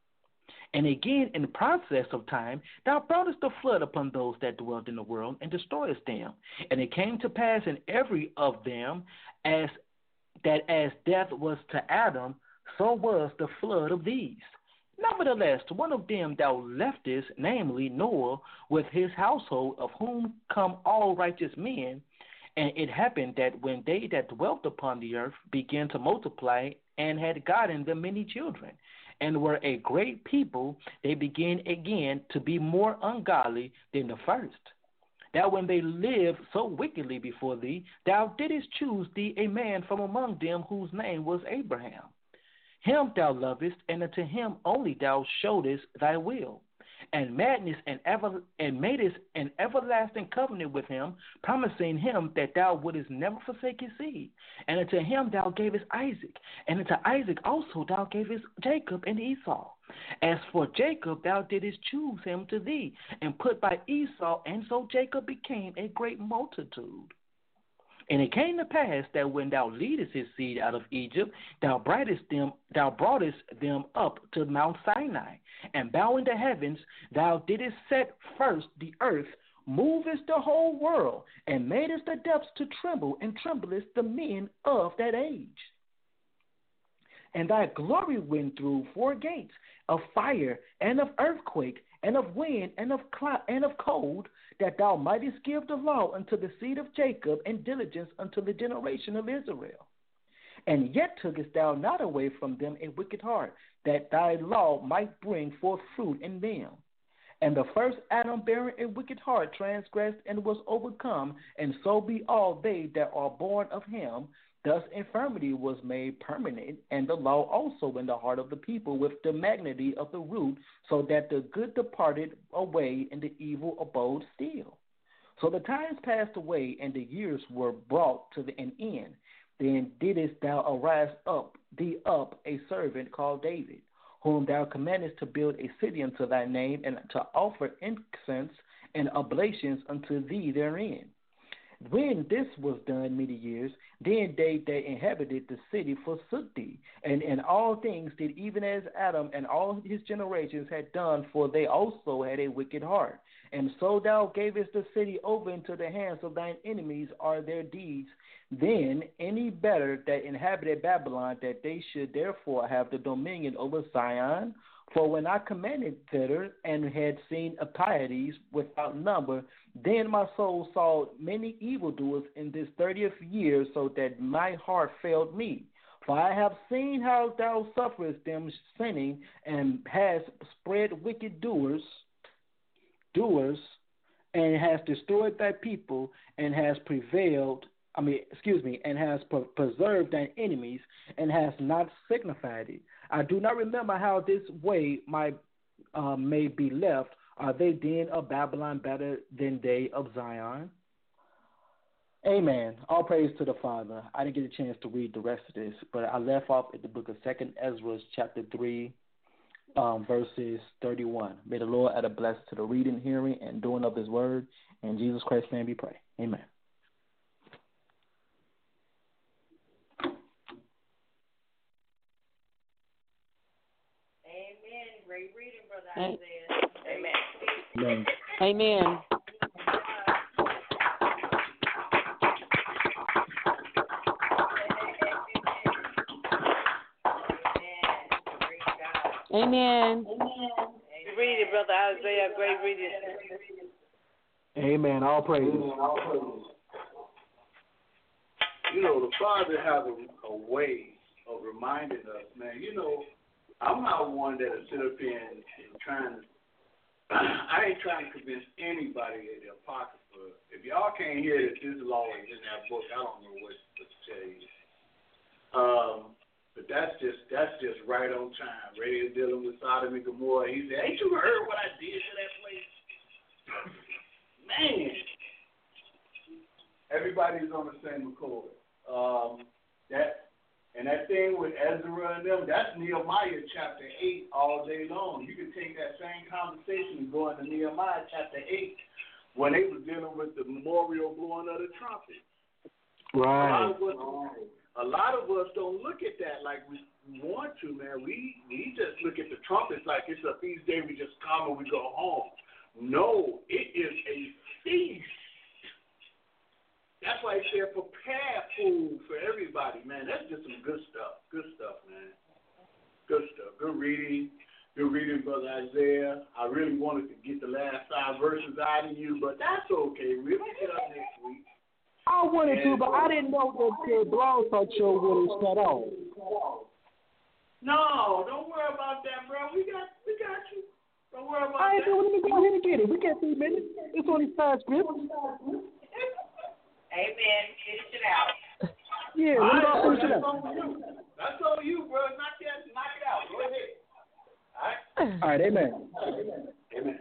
And again, in the process of time, thou broughtest the flood upon those that dwelt in the world, and destroyest them. And it came to pass in every of them, as that as death was to Adam, so was the flood of these. Nevertheless, one of them thou leftest, namely Noah, with his household, of whom come all righteous men. And it happened that when they that dwelt upon the earth began to multiply, and had gotten them many children, and were a great people, they began again to be more ungodly than the first. That when they lived so wickedly before thee, thou didst choose thee a man from among them whose name was Abraham. Him thou lovest, and unto him only thou showedest thy will, and madness and ever and madest an everlasting covenant with him, promising him that thou wouldest never forsake his seed. And unto him thou gavest Isaac, and unto Isaac also thou gavest Jacob and Esau. As for Jacob, thou didst choose him to thee, and put by Esau, and so Jacob became a great multitude. And it came to pass that when thou leadest his seed out of Egypt, thou broughtest them, thou broughtest them up to Mount Sinai, and bowing the heavens, thou didst set first the earth, movest the whole world, and madest the depths to tremble, and tremblest the men of that age. And thy glory went through four gates of fire, and of earthquake, and of wind, and of cloud, and of cold, that thou mightest give the law unto the seed of Jacob, and diligence unto the generation of Israel. And yet tookest thou not away from them a wicked heart, that thy law might bring forth fruit in them. And the first Adam bearing a wicked heart transgressed and was overcome, and so be all they that are born of him. Thus infirmity was made permanent, and the law also in the heart of the people with the magnity of the root, so that the good departed away and the evil abode still. So the times passed away, and the years were brought to an end. Then didst thou arise up thee up a servant called David, whom thou commandest to build a city unto thy name, and to offer incense and oblations unto thee therein. When this was done many years, then they that inhabited the city forsook thee, and in all things did even as Adam and all his generations had done, for they also had a wicked heart. And so thou gavest the city over into the hands of thine enemies, are their deeds then any better that inhabited Babylon, that they should therefore have the dominion over Zion? For when I commanded thither, and had seen impieties without number, then my soul saw many evildoers in this thirtieth year, so that my heart failed me. For I have seen how thou sufferest them sinning, and hast spread wicked doers, doers, and hast destroyed thy people, and hast prevailed. I mean, excuse me, and has preserved thine enemies, and has not signified it. I do not remember how this way my uh, may be left. Are they then of Babylon better than they of Zion? Amen. All praise to the Father. I didn't get a chance to read the rest of this, but I left off at the book of Second Ezra, chapter three, um, verses thirty-one. May the Lord add a blessing to the reading, hearing, and doing of His word. In Jesus Christ's name we pray. Amen. Great reading, Brother Isaiah. Amen. Amen. Amen. Amen. Read it, Brother Isaiah. Great reading. Amen. All praise. You know, the Father has a, a way of reminding us, man, you know, I'm not one that'll sit up here and, and trying to, I ain't trying to convince anybody that the Apocrypha, if y'all can't hear that this law is in that book, I don't know what, what to tell you. Um, but that's just, that's just right on time. Ray is dealing with Sodom and Gomorrah. He said, ain't you heard what I did to that place? Man. Everybody's on the same accord. Um, that, And that thing with Ezra and them, that's Nehemiah chapter eight all day long. You can take that same conversation and go into Nehemiah chapter eight when they were dealing with the memorial blowing of the trumpet. Right. A lot of us, a lot of us don't look at that like we want to, man. We we just look at the trumpets like it's a feast day. We just come and we go home. No, it is a feast. That's why he said prepare food for everybody, man. That's just some good stuff. Good stuff, man. Good stuff. Good reading. Good reading, Brother Isaiah. I really wanted to get the last five verses out of you, but that's okay. We'll pick it up next week. I wanted and, to, but I didn't know that the blog talk show would have shut off. No, don't worry about that, bro. We got we got you. Don't worry about I ain't that. doing it. Go ahead and get it. We got three minutes. It's only five scripts. Amen. Finish it out. Yeah, let's all finish it that's out. on you. That's on you, bro. Knock it, knock it out. Go ahead. All right. All right, amen. Amen.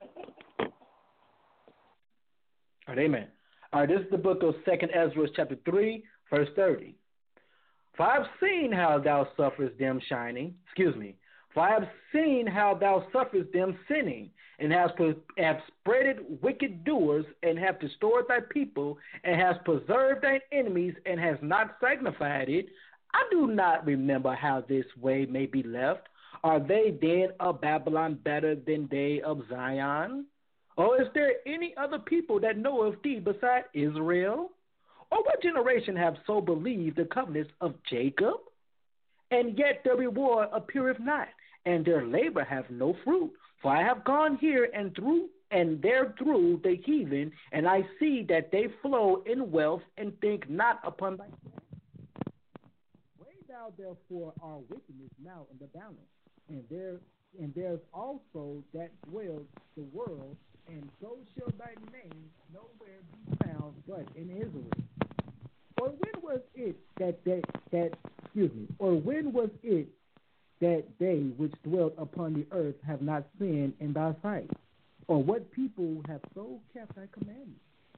All right, amen. All right, this is the book of Second Ezra, chapter three, verse thirty. For I have seen how thou sufferest them shining. Excuse me. For I have seen how thou sufferest them sinning, and hast have spreaded wicked doers, and have destroyed thy people, and hast preserved thine enemies, and hast not signified it. I do not remember how this way may be left. Are they then of Babylon better than they of Zion? Or is there any other people that know of thee beside Israel? Or what generation have so believed the covenants of Jacob? And yet their reward appeareth not, and their labor have no fruit. For I have gone here and through and there through the heathen, and I see that they flow in wealth and think not upon thy death. Weigh thou therefore our wickedness now in the balance, and there and there's also that dwells the world, and so shall thy name nowhere be found but in Israel. Or when was it that they that excuse me, or when was it that they which dwelt upon the earth have not sinned in thy sight? Or what people have so kept thy commandments?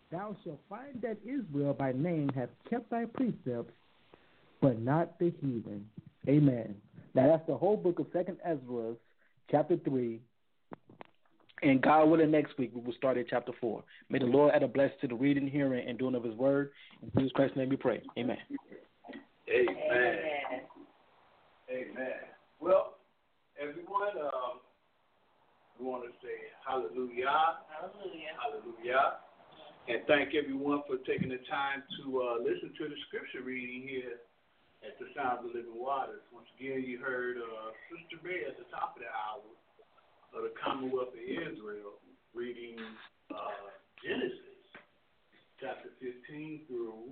thou shalt find that Israel by name hath kept thy precepts, but not the heathen. Amen. Now that's the whole book of Second Ezra, chapter three. And God willing, next week we will start at chapter four. May the Lord add a blessing to the reading, hearing, and doing of His word. In Jesus Christ's name we pray. Amen. Amen. Amen. Well, everyone, um, we want to say hallelujah. Hallelujah. Hallelujah. And thank everyone for taking the time to uh, listen to the scripture reading here at the Sound of the Living Waters. Once again, you heard uh, Sister Ray at the top of the hour of the Commonwealth of Israel reading uh, Genesis chapter fifteen through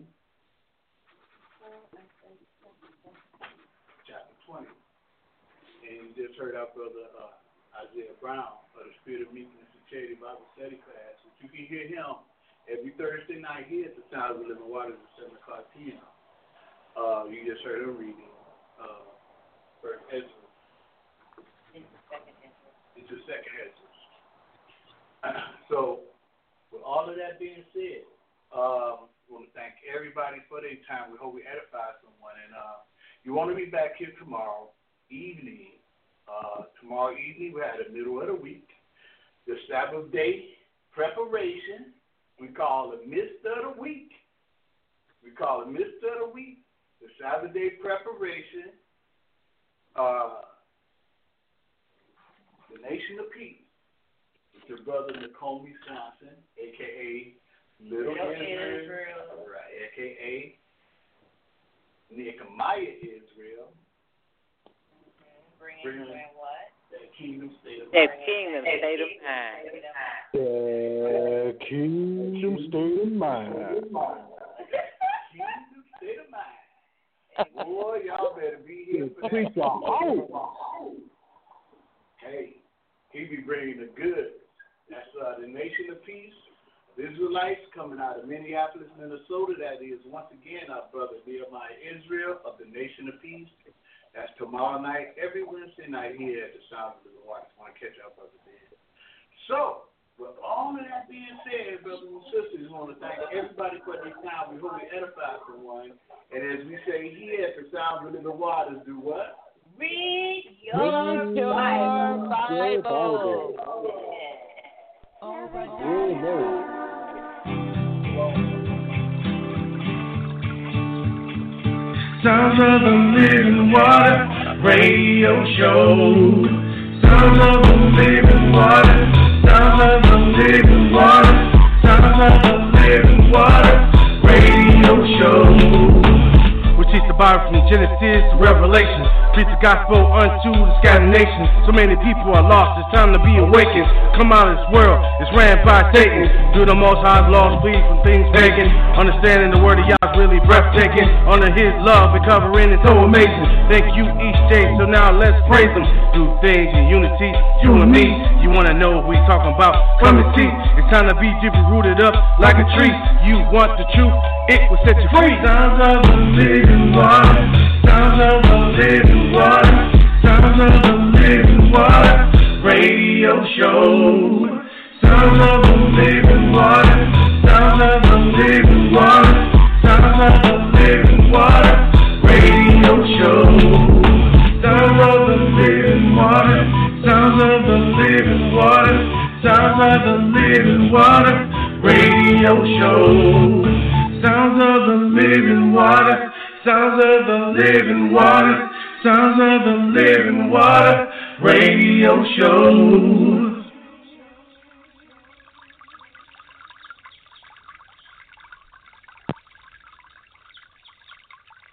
chapter twenty. And you just heard our brother uh, Isaiah Brown of the Spirit of Meekness and Charity Bible Study class, which you can hear him every Thursday night here at the Sound of the Living Waters at seven o'clock p.m. Uh, you just heard him reading uh, First Ezra. It's the second Ezra. So, with all of that being said, um, we want to thank everybody for their time. We hope we edify someone. And uh, you want to be back here tomorrow evening. Uh, tomorrow evening, we're at the middle of the week. The Sabbath day preparation. We call it Midst of the Week. We call it Midst of the Week. The Sabbath day preparation. Uh, the Nation of Peace. With your brother Nakomi Swanson, a k a. Little Israel. Israel. Right, a k a. Nehemiah Israel. Bringing, bringing, bringing what? That kingdom state of That mind. kingdom state of mind. The kingdom state of mind. Kingdom state of mind. Boy, y'all better be here for Preacher. that. Oh. Hey, he be bringing the goods. That's uh, the Nation of Peace. The Israelites coming out of Minneapolis, Minnesota. That is, once again, our brother Nehemiah Israel of the Nation of Peace. That's tomorrow night, every Wednesday night here at the Sound of the Waters. I want to catch our brother there. So, with all of that being said, brothers and sisters, we want to thank everybody for their time. We hope we edify someone. And as we say here at the Sound of the Waters, do what? Read your, Read your Bible. Bible. Yeah. All right. Amen. Sounds of the Living Water Radio Show. Sounds of the Living Water. Sounds of the Living Water. Sounds of the Living Water Radio Show. We teach the Bible from Genesis to Revelation. Preach the gospel unto the scattered nations. So many people are lost, it's time to be awakened. Come out of this world, it's ran by Satan. Do the most high laws, flee from things pagan. Understanding the word of Yah is really breathtaking. Under his love and covering is so amazing. Thank you each day, so now let's praise him. Do things in unity, you and me. You wanna know what we talking about? Come and see. It's time to be deeply rooted up like a tree. You want the truth, it will set you free. Sounds of the living water. Sounds of the living water. Sounds of the living water. Radio show. Sounds of the living water. Sounds of the living water. Sounds of the living water. Radio show. Sounds of the living water. Sounds of the living water. Sounds of the living water. Radio show. Sounds of the living water. Sounds of the living water. Sounds of the living water. Radio show.